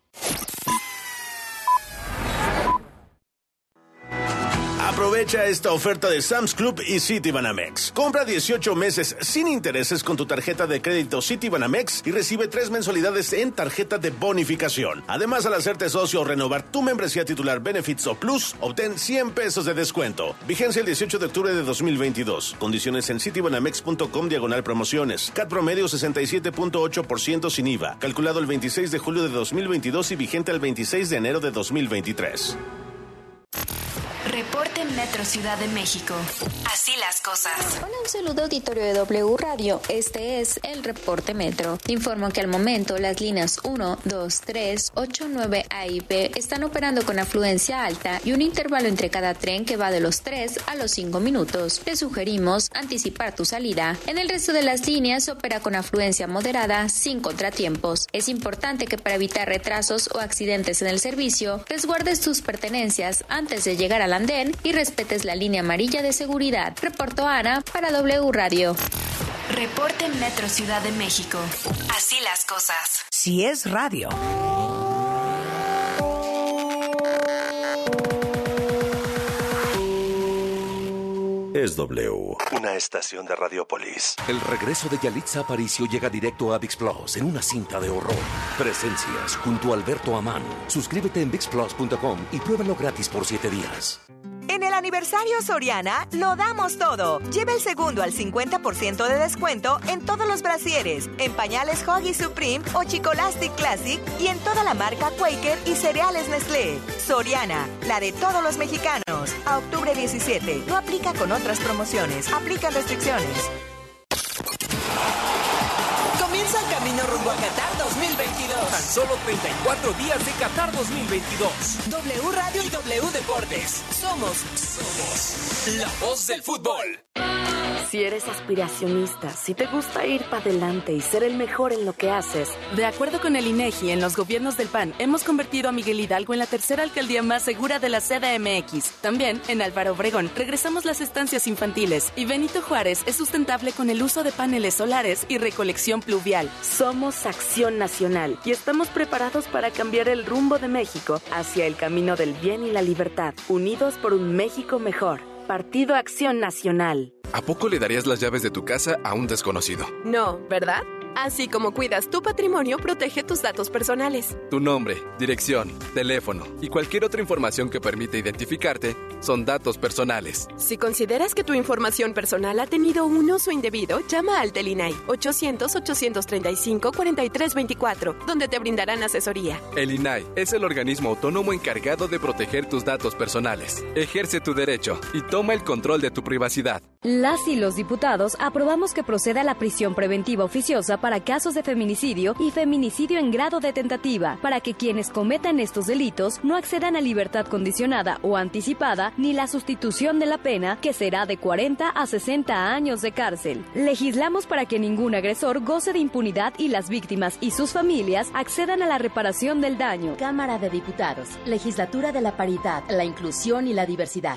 Aprovecha esta oferta de Sam's Club y Citibanamex. Compra dieciocho meses sin intereses con tu tarjeta de crédito Citibanamex y recibe tres mensualidades en tarjeta de bonificación. Además, al hacerte socio o renovar tu membresía titular Benefits o Plus, obtén cien pesos de descuento. Vigencia el dieciocho de octubre de dos mil veintidós. Condiciones en citibanamex punto com diagonal promociones. C A T promedio sesenta y siete punto ocho por ciento sin I V A. Calculado el veintiséis de julio de dos mil veintidós y vigente el veintiséis de enero de dos mil veintitrés. Reporte Metro Ciudad de México. Así las cosas. Hola, un saludo auditorio de W Radio. Este es el Reporte Metro. Informo que al momento las líneas uno, dos, tres, ocho, nueve A y B están operando con afluencia alta y un intervalo entre cada tren que va de los tres a los cinco minutos. Te sugerimos anticipar tu salida. En el resto de las líneas opera con afluencia moderada sin contratiempos. Es importante que para evitar retrasos o accidentes en el servicio, resguardes tus pertenencias antes de llegar al andén y respetes la línea amarilla de seguridad. Reportó Ana para W Radio. Reporte Metro Ciudad de México. Así las cosas. Si es radio. Es W, una estación de Radiopolis. El regreso de Yalitza Aparicio llega directo a ViX Plus en una cinta de horror. Presencias junto a Alberto Amán. Suscríbete en vix plus punto com y pruébalo gratis por siete días. En el aniversario Soriana, lo damos todo. Lleva el segundo al cincuenta por ciento de descuento en todos los brasieres, en pañales Huggies Supreme o Chicolastic Classic y en toda la marca Quaker y cereales Nestlé. Soriana, la de todos los mexicanos. A octubre diecisiete. No aplica con otras promociones. Aplican restricciones. Comienza el camino rumbo a Qatar dos mil veintidós. Tan solo treinta y cuatro días de Qatar dos mil veintidós. W Radio y W Deportes. Somos, somos la voz del fútbol. Si eres aspiracionista, si te gusta ir para adelante y ser el mejor en lo que haces. De acuerdo con el INEGI, en los gobiernos del P A N, hemos convertido a Miguel Hidalgo en la tercera alcaldía más segura de la C D M X. También, en Álvaro Obregón, regresamos las estancias infantiles. Y Benito Juárez es sustentable con el uso de paneles solares y recolección pluvial. Somos Acción Nacional y estamos preparados para cambiar el rumbo de México hacia el camino del bien y la libertad. Unidos por un México mejor. Partido Acción Nacional. ¿A poco le darías las llaves de tu casa a un desconocido? No, ¿verdad? Así como cuidas tu patrimonio, protege tus datos personales. Tu nombre, dirección, teléfono y cualquier otra información que permita identificarte son datos personales. Si consideras que tu información personal ha tenido un uso indebido, llama al Telinai ochocientos, ochocientos treinta y cinco, cuarenta y tres veinticuatro, donde te brindarán asesoría. El I N A I es el organismo autónomo encargado de proteger tus datos personales. Ejerce tu derecho y toma el control de tu privacidad. Las y los diputados aprobamos que proceda la prisión preventiva oficiosa para casos de feminicidio y feminicidio en grado de tentativa, para que quienes cometan estos delitos no accedan a libertad condicionada o anticipada ni la sustitución de la pena, que será de cuarenta a sesenta años de cárcel. Legislamos para que ningún agresor goce de impunidad y las víctimas y sus familias accedan a la reparación del daño. Cámara de Diputados, Legislatura de la Paridad, la Inclusión y la Diversidad.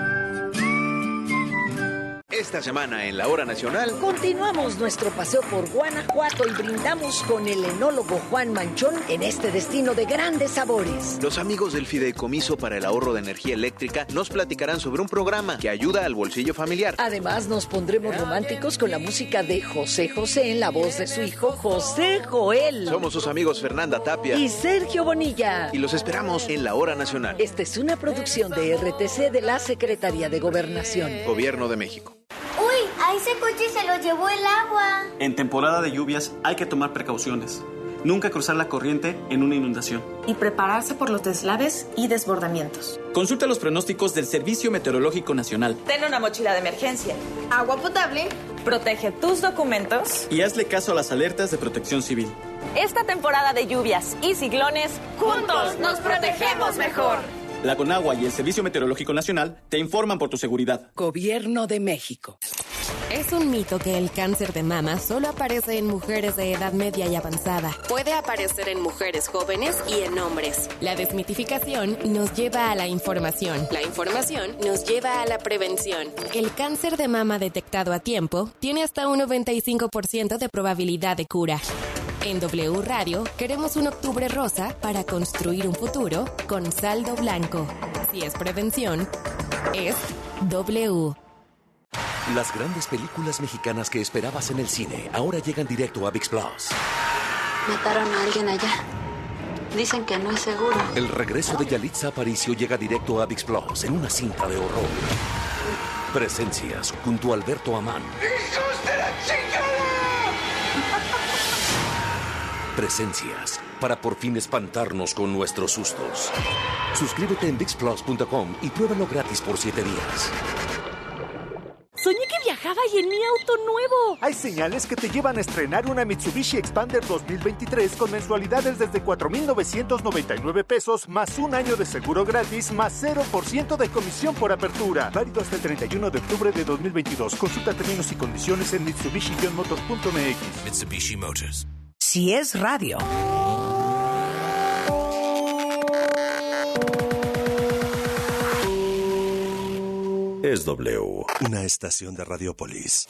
Esta semana en la Hora Nacional continuamos nuestro paseo por Guanajuato y brindamos con el enólogo Juan Manchón en este destino de grandes sabores. Los amigos del Fideicomiso para el Ahorro de Energía Eléctrica nos platicarán sobre un programa que ayuda al bolsillo familiar. Además nos pondremos románticos con la música de José José en la voz de su hijo José Joel. Somos sus amigos Fernanda Tapia y Sergio Bonilla. Y los esperamos en la Hora Nacional. Esta es una producción de R T C de la Secretaría de Gobernación. Gobierno de México. ¡Uy! A ese coche se lo llevó el agua. En temporada de lluvias hay que tomar precauciones. Nunca cruzar la corriente en una inundación. Y prepararse por los deslaves y desbordamientos. Consulta los pronósticos del Servicio Meteorológico Nacional. Ten una mochila de emergencia, agua potable, protege tus documentos y hazle caso a las alertas de Protección Civil. Esta temporada de lluvias y ciclones, juntos nos protegemos mejor. La Conagua y el Servicio Meteorológico Nacional te informan por tu seguridad. Gobierno de México. Es un mito que el cáncer de mama solo aparece en mujeres de edad media y avanzada. Puede aparecer en mujeres jóvenes y en hombres. La desmitificación nos lleva a la información. La información nos lleva a la prevención. El cáncer de mama detectado a tiempo tiene hasta un noventa y cinco por ciento de probabilidad de cura. En W Radio queremos un octubre rosa para construir un futuro con saldo blanco. Si es prevención, es W. Las grandes películas mexicanas que esperabas en el cine ahora llegan directo a ViX Plus. Mataron a alguien allá. Dicen que no es seguro. El regreso de Yalitza Aparicio llega directo a ViX Plus en una cinta de horror. Presencias junto a Alberto Amán. ¡Hijos de la chingada! Presencias para por fin espantarnos con nuestros sustos. Suscríbete en vix plus punto com y pruébalo gratis por siete días. Soñé que viajaba y en mi auto nuevo. Hay señales que te llevan a estrenar una Mitsubishi Expander dos mil veintitrés con mensualidades desde cuatro mil novecientos noventa y nueve pesos, más un año de seguro gratis, más cero por ciento de comisión por apertura. Válido hasta el treinta y uno de octubre de dos mil veintidós. Consulta términos y condiciones en mitsubishi motors punto m x. Mitsubishi Motors. Si es radio. Es W, una estación de Radiopolis.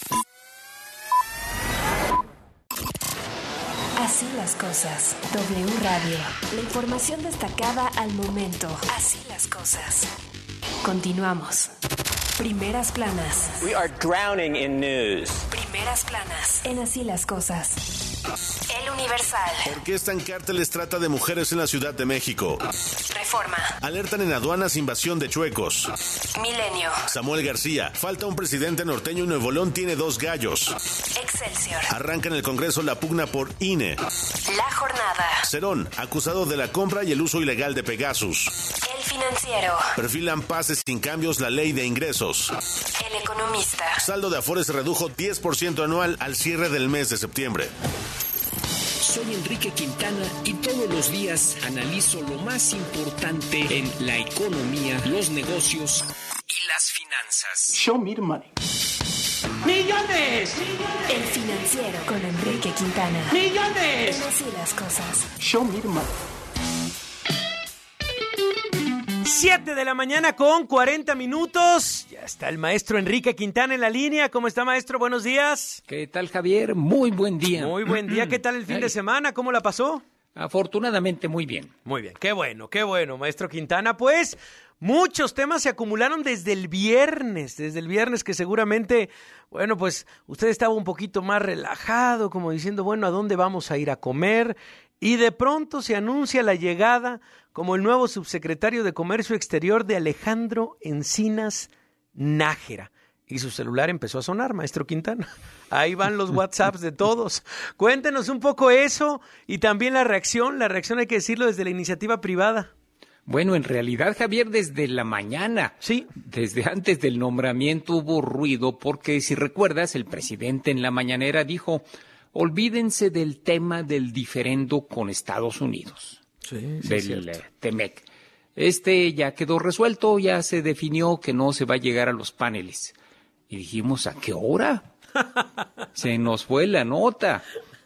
Así las cosas. W Radio. La información destacada al momento. Así las cosas. Continuamos. Primeras planas. We are drowning in news. Primeras planas. En Así las Cosas. El Universal. Orquestan cárteles trata de mujeres en la Ciudad de México. Reforma. Alertan en aduanas invasión de chuecos. Milenio. Samuel García. Falta un presidente norteño y Nuevo León tiene dos gallos. Excelsior. Arranca en el Congreso la pugna por I N E. La Jornada. Cerón. Acusado de la compra y el uso ilegal de Pegasus. El Financiero. Perfilan pases sin cambios la ley de ingresos. El Economista. Saldo de Afores se redujo diez por ciento anual al cierre del mes de septiembre. Soy Enrique Quintana y todos los días analizo lo más importante en la economía, los negocios y las finanzas. Show me the money. ¡Millones! El Financiero con Enrique Quintana. ¡Millones! En Así las Cosas. Show me the money. siete de la mañana con cuarenta minutos. Ya está el maestro Enrique Quintana en la línea. ¿Cómo está, maestro? Buenos días. ¿Qué tal, Javier? Muy buen día. Muy buen día. ¿Qué tal el fin de semana? ¿Cómo la pasó? Afortunadamente, muy bien. Muy bien. Qué bueno, qué bueno, maestro Quintana. Pues muchos temas se acumularon desde el viernes, desde el viernes que seguramente, bueno, pues usted estaba un poquito más relajado, como diciendo, bueno, ¿a dónde vamos a ir a comer? Y de pronto se anuncia la llegada como el nuevo subsecretario de Comercio Exterior de Alejandro Encinas Nájera. Y su celular empezó a sonar, maestro Quintana. Ahí van los WhatsApps de todos. Cuéntenos un poco eso y también la reacción, la reacción hay que decirlo desde la iniciativa privada. Bueno, en realidad, Javier, desde la mañana, sí, desde antes del nombramiento hubo ruido porque, si recuerdas, el presidente en la mañanera dijo, olvídense del tema del diferendo con Estados Unidos. Sí, sí, del eh, Temec. Este ya quedó resuelto, ya se definió que no se va a llegar a los paneles. Y dijimos, ¿a qué hora? Se nos fue la nota.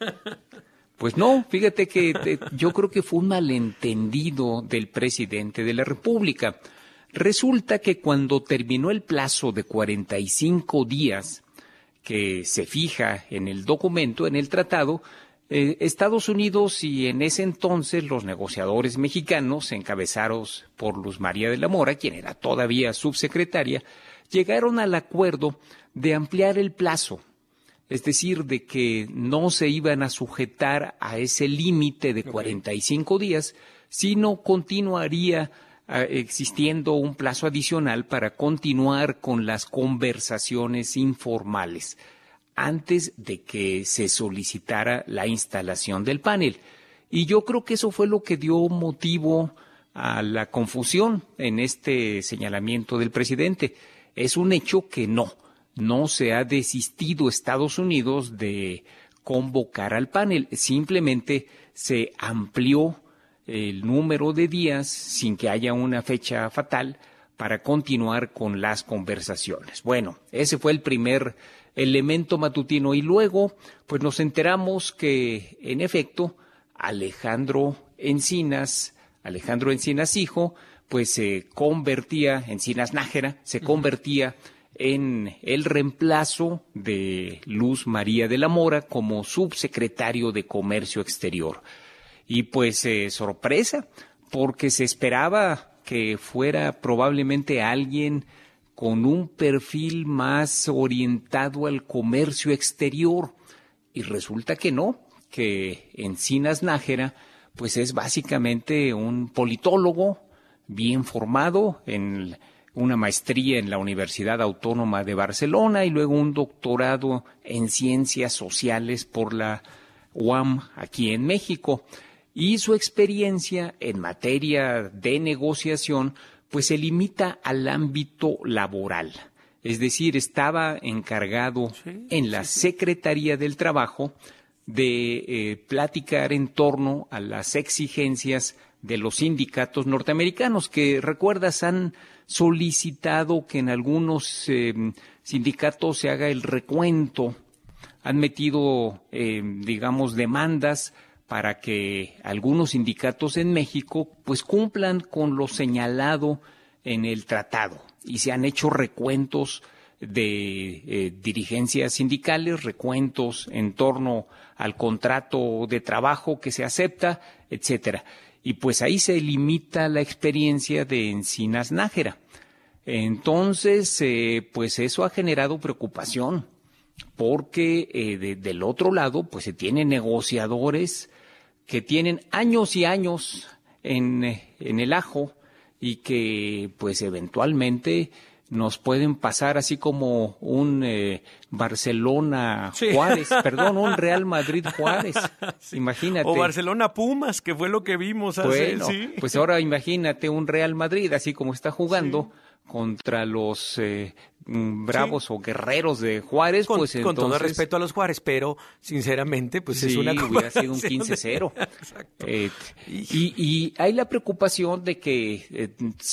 Pues no, fíjate que te, yo creo que fue un malentendido del presidente de la República. Resulta que cuando terminó el plazo de cuarenta y cinco días que se fija en el documento, en el tratado, Eh, Estados Unidos y en ese entonces los negociadores mexicanos, encabezados por Luz María de la Mora, quien era todavía subsecretaria, llegaron al acuerdo de ampliar el plazo, es decir, de que no se iban a sujetar a ese límite de cuarenta y cinco días, sino continuaría uh, existiendo un plazo adicional para continuar con las conversaciones informales antes de que se solicitara la instalación del panel. Y yo creo que eso fue lo que dio motivo a la confusión en este señalamiento del presidente. Es un hecho que no, no se ha desistido Estados Unidos de convocar al panel, simplemente se amplió el número de días sin que haya una fecha fatal para continuar con las conversaciones. Bueno, ese fue el primer elemento matutino y luego pues nos enteramos que en efecto Alejandro Encinas, Alejandro Encinas hijo, pues se convertía, Encinas Nájera, se convertía en el reemplazo de Luz María de la Mora como subsecretario de Comercio Exterior. Y pues eh, sorpresa, porque se esperaba que fuera probablemente alguien con un perfil más orientado al comercio exterior. Y resulta que no, que Encinas Nájera pues es básicamente un politólogo bien formado en una maestría en la Universidad Autónoma de Barcelona y luego un doctorado en Ciencias Sociales por la U A M aquí en México. Y su experiencia en materia de negociación pues se limita al ámbito laboral. Es decir, estaba encargado sí, en la sí, Secretaría del Trabajo de eh, platicar en torno a las exigencias de los sindicatos norteamericanos, que, recuerdas, han solicitado que en algunos eh, sindicatos se haga el recuento, han metido, eh, digamos, demandas para que algunos sindicatos en México pues cumplan con lo señalado en el tratado. Y se han hecho recuentos de eh, dirigencias sindicales, recuentos en torno al contrato de trabajo que se acepta, etcétera. Y pues ahí se limita la experiencia de Encinas Nájera. Entonces, eh, pues eso ha generado preocupación, porque eh, de, del otro lado, pues se tienen negociadores que tienen años y años en, en el ajo y que, pues eventualmente nos pueden pasar así como un eh, Barcelona Juárez, sí. perdón, un Real Madrid Juárez, sí. Imagínate. O Barcelona Pumas, que fue lo que vimos hace, bueno, sí. Pues ahora imagínate un Real Madrid, así como está jugando, sí. contra los eh, bravos sí. o guerreros de Juárez, con, pues con entonces... todo el respeto a los Juárez, pero sinceramente, pues sí, es una hubiera sido un quince cero. Exacto. Eh, y, y hay la preocupación de que eh,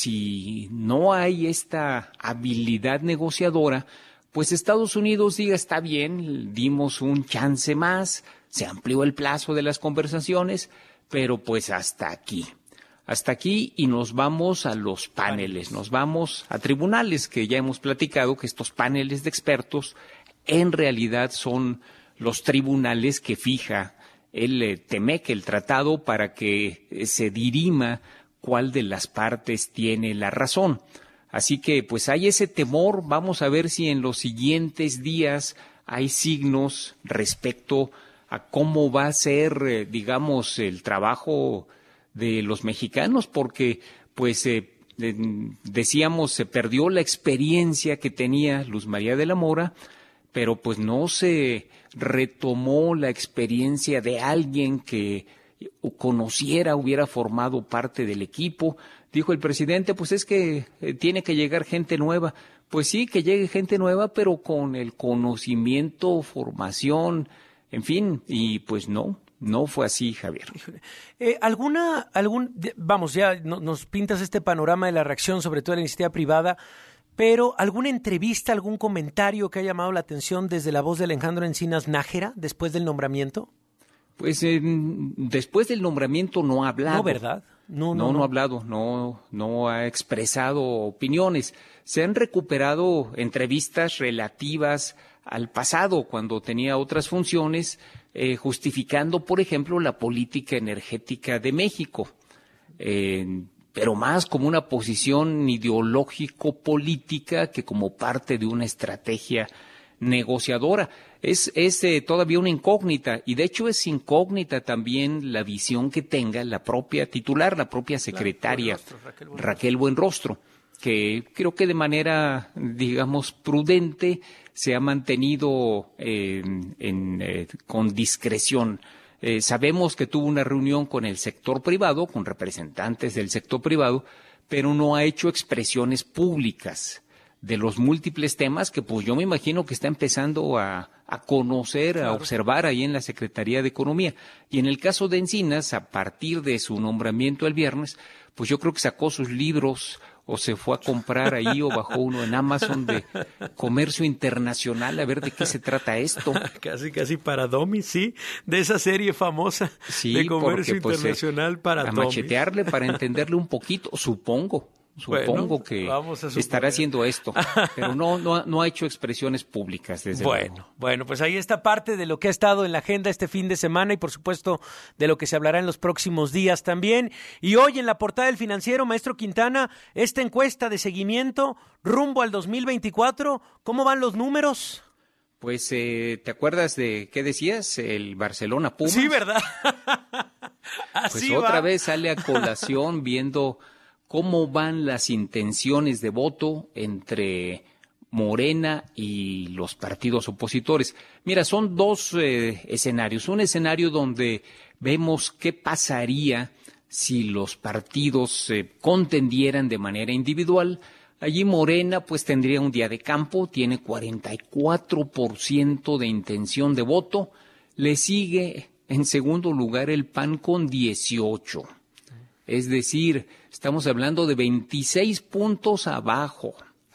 si no hay esta habilidad negociadora, pues Estados Unidos diga, está bien, dimos un chance más, se amplió el plazo de las conversaciones, pero pues hasta aquí. Hasta aquí y nos vamos a los paneles, nos vamos a tribunales, que ya hemos platicado que estos paneles de expertos en realidad son los tribunales que fija el eh, TEMEC, el tratado, para que eh, se dirima cuál de las partes tiene la razón. Así que pues hay ese temor, vamos a ver si en los siguientes días hay signos respecto a cómo va a ser, eh, digamos, el trabajo de los mexicanos, porque pues eh, eh, decíamos se perdió la experiencia que tenía Luz María de la Mora, pero pues no se retomó la experiencia de alguien que conociera, hubiera formado parte del equipo. Dijo el presidente, pues es que eh, tiene que llegar gente nueva. Pues sí, que llegue gente nueva, pero con el conocimiento, formación, en fin, y pues no. No fue así, Javier. Eh, ¿Alguna, algún, vamos, ya no, nos pintas este panorama de la reacción, sobre todo de la iniciativa privada, pero alguna entrevista, algún comentario que ha llamado la atención desde la voz de Alejandro Encinas Nájera después del nombramiento? Pues eh, después del nombramiento no ha hablado. No, ¿verdad? No, no, no, no, no ha hablado, no, no ha expresado opiniones. Se han recuperado entrevistas relativas al pasado, cuando tenía otras funciones, eh, justificando, por ejemplo, la política energética de México, eh, pero más como una posición ideológico-política que como parte de una estrategia negociadora. Es, es eh, todavía una incógnita, y de hecho es incógnita también la visión que tenga la propia titular, la propia secretaria, claro, Raquel Buenrostro, Raquel Buenrostro, que creo que de manera, digamos, prudente se ha mantenido eh, en, eh, con discreción. Eh, sabemos que tuvo una reunión con el sector privado, con representantes del sector privado, pero no ha hecho expresiones públicas de los múltiples temas que pues yo me imagino que está empezando a, a conocer, claro, a observar ahí en la Secretaría de Economía. Y en el caso de Encinas, a partir de su nombramiento el viernes, pues yo creo que sacó sus libros o se fue a comprar ahí o bajó uno en Amazon de comercio internacional a ver de qué se trata esto. Casi, casi para Domis, sí, de esa serie famosa sí, de comercio porque, pues, internacional eh, para a Domis. machetearle para entenderle un poquito, supongo. Supongo bueno, que estará haciendo esto, pero no, no, no ha hecho expresiones públicas desde Bueno, luego. Bueno, pues ahí está parte de lo que ha estado en la agenda este fin de semana y por supuesto de lo que se hablará en los próximos días también. Y hoy en la portada del Financiero, maestro Quintana, esta encuesta de seguimiento rumbo al dos mil veinticuatro, ¿cómo van los números? Pues, eh, ¿te acuerdas de qué decías? El Barcelona Pumas. Sí, ¿verdad? Así pues va. Otra vez sale a colación viendo cómo van las intenciones de voto entre Morena y los partidos opositores. Mira, son dos eh, escenarios. Un escenario donde vemos qué pasaría si los partidos eh, contendieran de manera individual. Allí Morena pues tendría un día de campo, tiene cuarenta y cuatro por ciento de intención de voto. Le sigue en segundo lugar el P A N con dieciocho. Es decir, estamos hablando de veintiséis puntos abajo.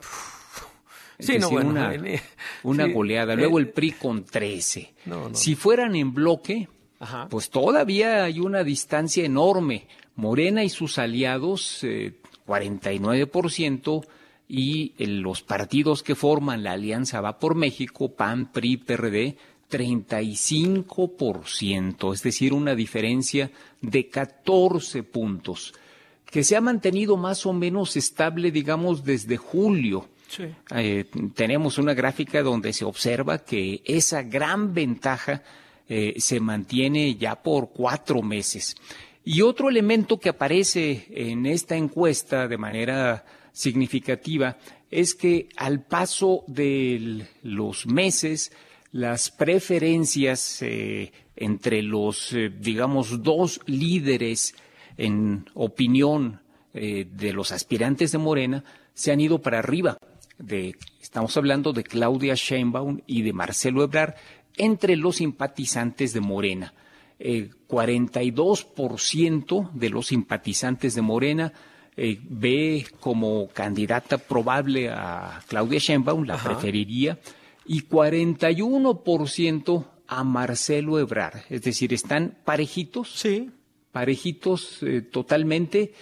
Es sí, decir, no, bueno, una, eh, una sí, goleada. Luego el P R I con trece. No, no. Si fueran en bloque, Ajá. pues todavía hay una distancia enorme. Morena y sus aliados, eh, cuarenta y nueve por ciento, y eh, los partidos que forman la Alianza Va por México, P A N, P R I, P R D, treinta y cinco por ciento, es decir, una diferencia de catorce puntos. que se ha mantenido más o menos estable, digamos, desde julio. Sí. Eh, tenemos una gráfica donde se observa que esa gran ventaja eh, se mantiene ya por cuatro meses. Y otro elemento que aparece en esta encuesta de manera significativa es que al paso de los meses, las preferencias eh, entre los, eh, digamos, dos líderes en opinión eh, de los aspirantes de Morena se han ido para arriba. De, estamos hablando de Claudia Sheinbaum y de Marcelo Ebrard entre los simpatizantes de Morena. Eh, cuarenta y dos por ciento de los simpatizantes de Morena eh, ve como candidata probable a Claudia Sheinbaum, la Ajá. preferiría, y cuarenta y uno por ciento a Marcelo Ebrard. Es decir, están parejitos, sí. parejitos eh, totalmente,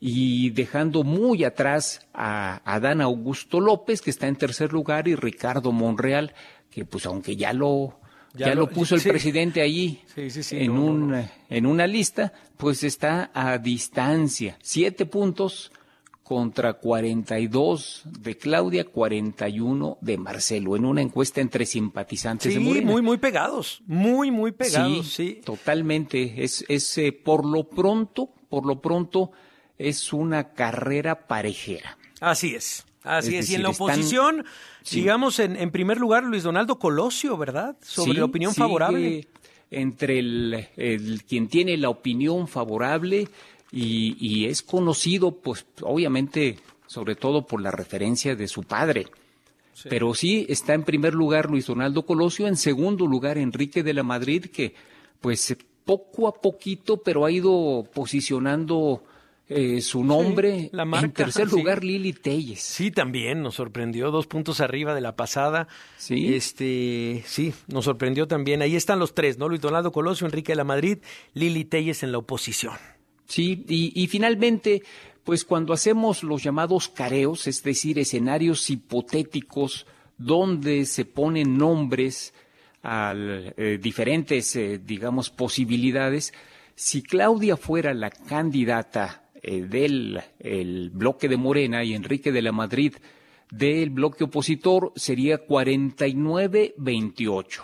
y dejando muy atrás a Adán Augusto López, que está en tercer lugar, y Ricardo Monreal, que pues aunque ya lo ya, ya lo, lo puso el sí. presidente allí sí, sí, sí, en no, un no, no. en una lista, pues está a distancia, siete puntos contra cuarenta y dos de Claudia, cuarenta y uno de Marcelo, en una encuesta entre simpatizantes sí, de Morena. muy, muy pegados, muy, muy pegados, sí. Sí, totalmente. Es, es eh, por lo pronto, por lo pronto, es una carrera parejera. Así es, así es. es y en decir, la oposición, están, sí. digamos, en, en primer lugar, Luis Donaldo Colosio, ¿verdad? Sobre sí, la opinión sí, favorable. Entre el, el quien tiene la opinión favorable y, y es conocido, pues, obviamente, sobre todo por la referencia de su padre. Sí. Pero sí está en primer lugar Luis Donaldo Colosio, en segundo lugar Enrique de la Madrid, que, pues, poco a poquito, pero ha ido posicionando Eh, su nombre. Sí, la marca, en tercer sí. lugar, Lili Téllez. Sí, también nos sorprendió, dos puntos arriba de la pasada. Sí. Este, sí, nos sorprendió también. Ahí están los tres, ¿no? Luis Donaldo Colosio, Enrique de la Madrid, Lili Téllez en la oposición. Sí, y, y finalmente, pues cuando hacemos los llamados careos, es decir, escenarios hipotéticos donde se ponen nombres a eh, diferentes, eh, digamos, posibilidades, si Claudia fuera la candidata del el bloque de Morena y Enrique de la Madrid del bloque opositor, sería cuarenta y nueve veintiocho.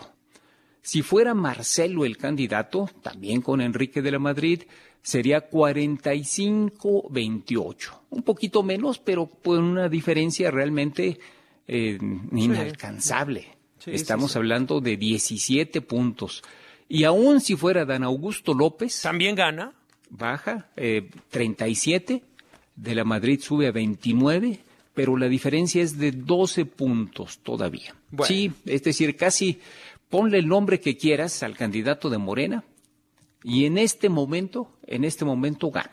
Si fuera Marcelo el candidato, también con Enrique de la Madrid, sería cuarenta y cinco veintiocho. Un poquito menos, pero con una diferencia realmente eh, inalcanzable. Sí, Estamos sí, sí. hablando de diecisiete puntos. Y aún si fuera Dan Augusto López... ¿También gana? Baja, eh, treinta y siete, de la Madrid sube a veintinueve, pero la diferencia es de doce puntos todavía. Bueno. Sí, es decir, casi ponle el nombre que quieras al candidato de Morena y en este momento, en este momento gana.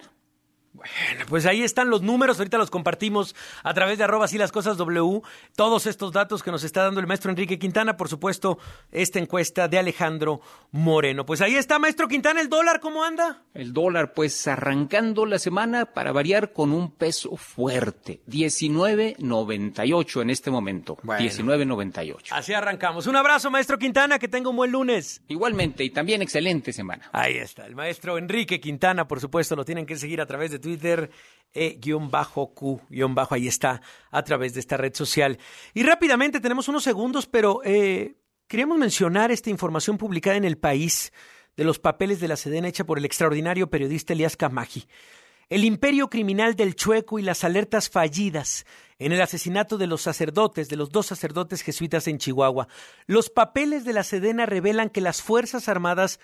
Bueno, pues ahí están los números, ahorita los compartimos a través de arroba así las cosas W, todos estos datos que nos está dando el maestro Enrique Quintana, por supuesto, esta encuesta de Alejandro Moreno. Pues ahí está, maestro Quintana, ¿el dólar cómo anda? El dólar, pues arrancando la semana para variar con un peso fuerte, diecinueve noventa y ocho en este momento, bueno. diecinueve noventa y ocho. Así arrancamos. Un abrazo, maestro Quintana, que tenga un buen lunes. Igualmente, y también excelente semana. Ahí está, el maestro Enrique Quintana, por supuesto, lo tienen que seguir a través de Twitter, e guión bajo Q, guión bajo, ahí está, a través de esta red social. Y rápidamente, tenemos unos segundos, pero eh, queríamos mencionar esta información publicada en El País de los papeles de la Sedena hecha por el extraordinario periodista Elías Camaji. El imperio criminal del Chueco y las alertas fallidas en el asesinato de los sacerdotes, de los dos sacerdotes jesuitas en Chihuahua. Los papeles de la Sedena revelan que las Fuerzas Armadas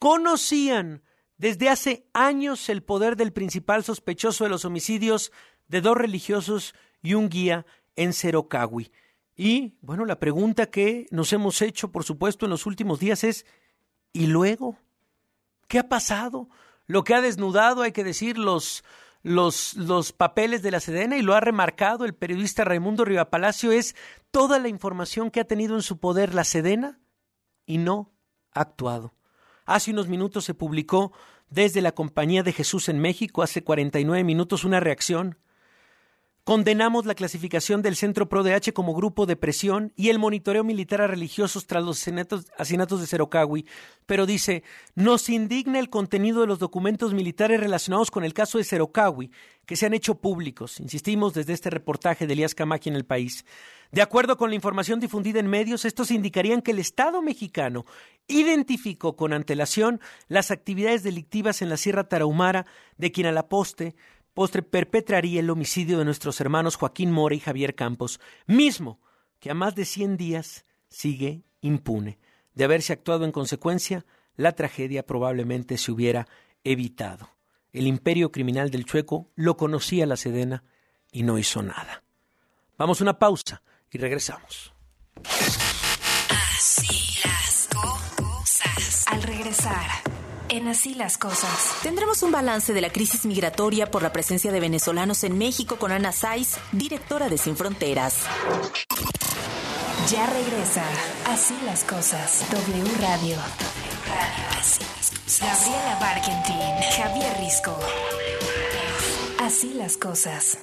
conocían desde hace años el poder del principal sospechoso de los homicidios de dos religiosos y un guía en Cerocahui. Y, bueno, la pregunta que nos hemos hecho, por supuesto, en los últimos días es, ¿y luego? ¿Qué ha pasado? Lo que ha desnudado, hay que decir, los, los, los papeles de la Sedena, y lo ha remarcado el periodista Raimundo Rivapalacio, es toda la información que ha tenido en su poder la Sedena y no ha actuado. Hace unos minutos se publicó desde la Compañía de Jesús en México, hace cuarenta y nueve minutos, una reacción Condenamos la clasificación del Centro P R O D H como grupo de presión y el monitoreo militar a religiosos tras los asesinatos de Cerocahui, pero dice, nos indigna el contenido de los documentos militares relacionados con el caso de Cerocahui, que se han hecho públicos, insistimos desde este reportaje de Elías Camachi en El País. De acuerdo con la información difundida en medios, estos indicarían que el Estado mexicano identificó con antelación las actividades delictivas en la Sierra Tarahumara, de quien a la poste postre perpetraría el homicidio de nuestros hermanos Joaquín Mora y Javier Campos, mismo que a más de cien días sigue impune. De haberse actuado en consecuencia, la tragedia probablemente se hubiera evitado. El imperio criminal del Chueco lo conocía la Sedena y no hizo nada. Vamos a una pausa y regresamos. Así las cosas. Al regresar, en Así las cosas. Tendremos un balance de la crisis migratoria por la presencia de venezolanos en México con Ana Saiz, directora de Sin Fronteras. Ya regresa Así las cosas. W Radio. Así las cosas. Gabriela Barkentin, Javier Risco. Así las cosas.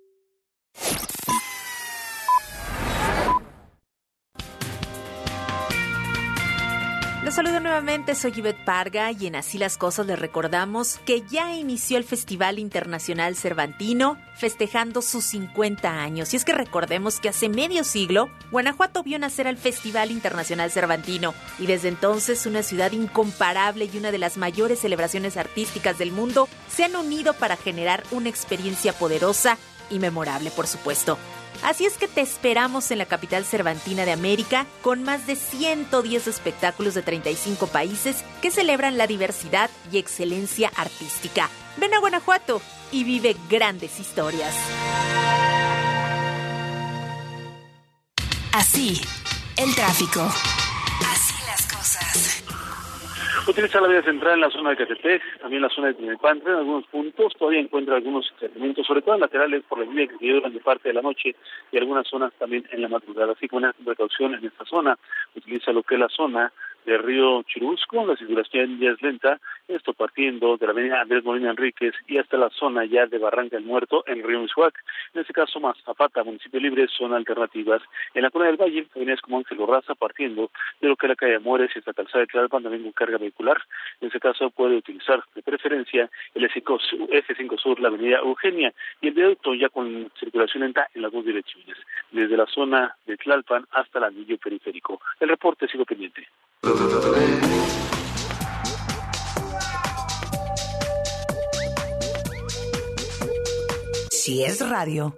Los saludo nuevamente, soy Ivette Parga y en Así las Cosas les recordamos que ya inició el Festival Internacional Cervantino, festejando sus cincuenta años. Y es que recordemos que hace medio siglo, Guanajuato vio nacer al Festival Internacional Cervantino y desde entonces una ciudad incomparable y una de las mayores celebraciones artísticas del mundo se han unido para generar una experiencia poderosa y memorable, por supuesto. Así es que te esperamos en la capital cervantina de América con más de ciento diez espectáculos de treinta y cinco países que celebran la diversidad y excelencia artística. Ven a Guanajuato y vive grandes historias. Así, el tráfico. Así las cosas. Utiliza la vía central en la zona de Catepec, también en la zona de Tlalnepantla, en algunos puntos. Todavía encuentra algunos segmentos, sobre todo en laterales, por la lluvia que cayó durante parte de la noche y algunas zonas también en la madrugada. Así que una precaución en esta zona. Utiliza lo que es la zona del río Churubusco, la circulación ya es lenta, esto partiendo de la avenida Andrés Molina Enríquez y hasta la zona ya de Barranca del Muerto en Río Miscuac. En este caso, Mazapata, Municipio Libre, son alternativas. En la Colonia del Valle, avenidas como Ángel Borraza, partiendo de lo que es la calle Amores y esta calzada de Tlalpan, también con carga vehicular. En este caso, puede utilizar de preferencia el F cinco Sur, la avenida Eugenia, y el viaducto ya con circulación lenta en las dos direcciones, desde la zona de Tlalpan hasta el anillo periférico. El reporte sigo pendiente. Si es radio,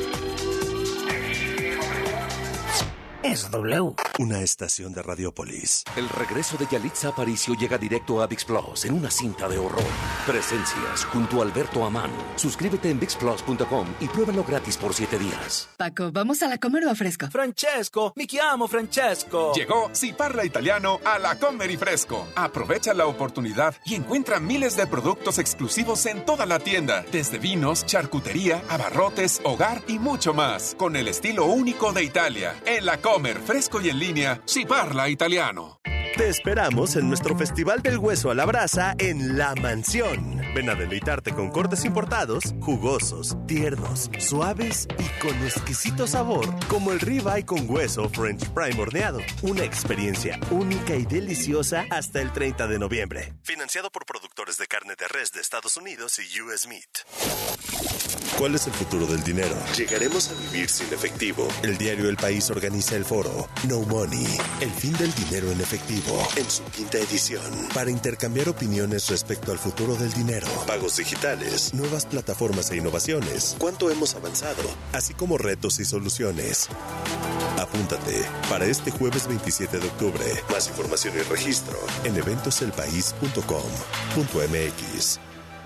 es W. Una estación de Radiopolis. El regreso de Yalitza Aparicio llega directo a ViX Plus en una cinta de horror. Presencias junto a Alberto Amán. Suscríbete en vix plus punto com y pruébalo gratis por siete días. Paco, ¿vamos a La Comer o a Fresco? Francesco, mi chiamo Francesco. Llegó Si Parla Italiano a La Comer y Fresco. Aprovecha la oportunidad y encuentra miles de productos exclusivos en toda la tienda. Desde vinos, charcutería, abarrotes, hogar y mucho más. Con el estilo único de Italia. En La Comer, Fresco y en línea, Si Parla Italiano. Te esperamos en nuestro Festival del Hueso a la Brasa en La Mansión. Ven a deleitarte con cortes importados, jugosos, tiernos, suaves y con exquisito sabor, como el ribeye con hueso French Prime horneado. Una experiencia única y deliciosa hasta el treinta de noviembre. Financiado por productores de carne de res de Estados Unidos y U S Meat. ¿Cuál es el futuro del dinero? ¿Llegaremos a vivir sin efectivo? El diario El País organiza el foro No Money, el fin del dinero en efectivo, en su quinta edición, para intercambiar opiniones respecto al futuro del dinero, pagos digitales, nuevas plataformas e innovaciones, cuánto hemos avanzado, así como retos y soluciones. Apúntate para este jueves veintisiete de octubre. Más información y registro en eventos el país punto com punto m x.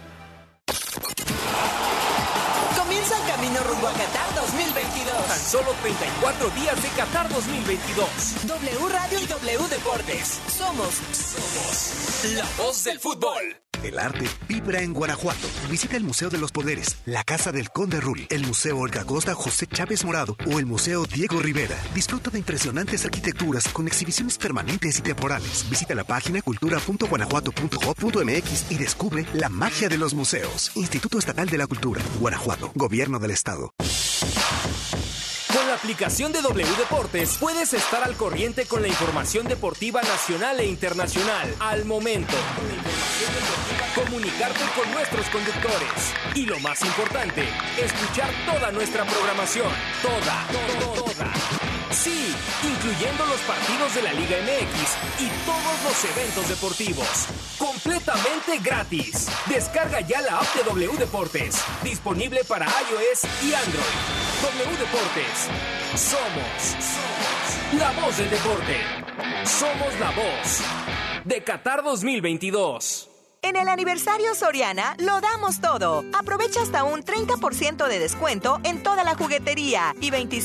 Comienza el camino rumbo a Qatar dos mil veintidós. Tan solo treinta y cuatro días de Qatar dos mil veintidós. W Radio y W Deportes. Somos, somos la voz del fútbol. El arte vibra en Guanajuato. Visita el Museo de los Poderes, la Casa del Conde Rul, el Museo Olga Costa José Chávez Morado o el Museo Diego Rivera. Disfruta de impresionantes arquitecturas con exhibiciones permanentes y temporales. Visita la página cultura punto guanajuato punto gov punto m x y descubre la magia de los museos. Instituto Estatal de la Cultura, Guanajuato, Gobierno del Estado. la aplicación de W Deportes puedes estar al corriente con la información deportiva nacional e internacional al momento. Comunicarte con nuestros conductores. Y lo más importante, escuchar toda nuestra programación. Toda, toda, toda. Sí, incluyendo los partidos de la Liga M X y todos los eventos deportivos. Completamente gratis. Descarga ya la app de W Deportes. Disponible para iOS y Android. W Deportes. Somos, somos la voz del deporte. Somos la voz de Qatar dos mil veintidós. En el aniversario Soriana lo damos todo. Aprovecha hasta un treinta por ciento de descuento en toda la juguetería y veinticinco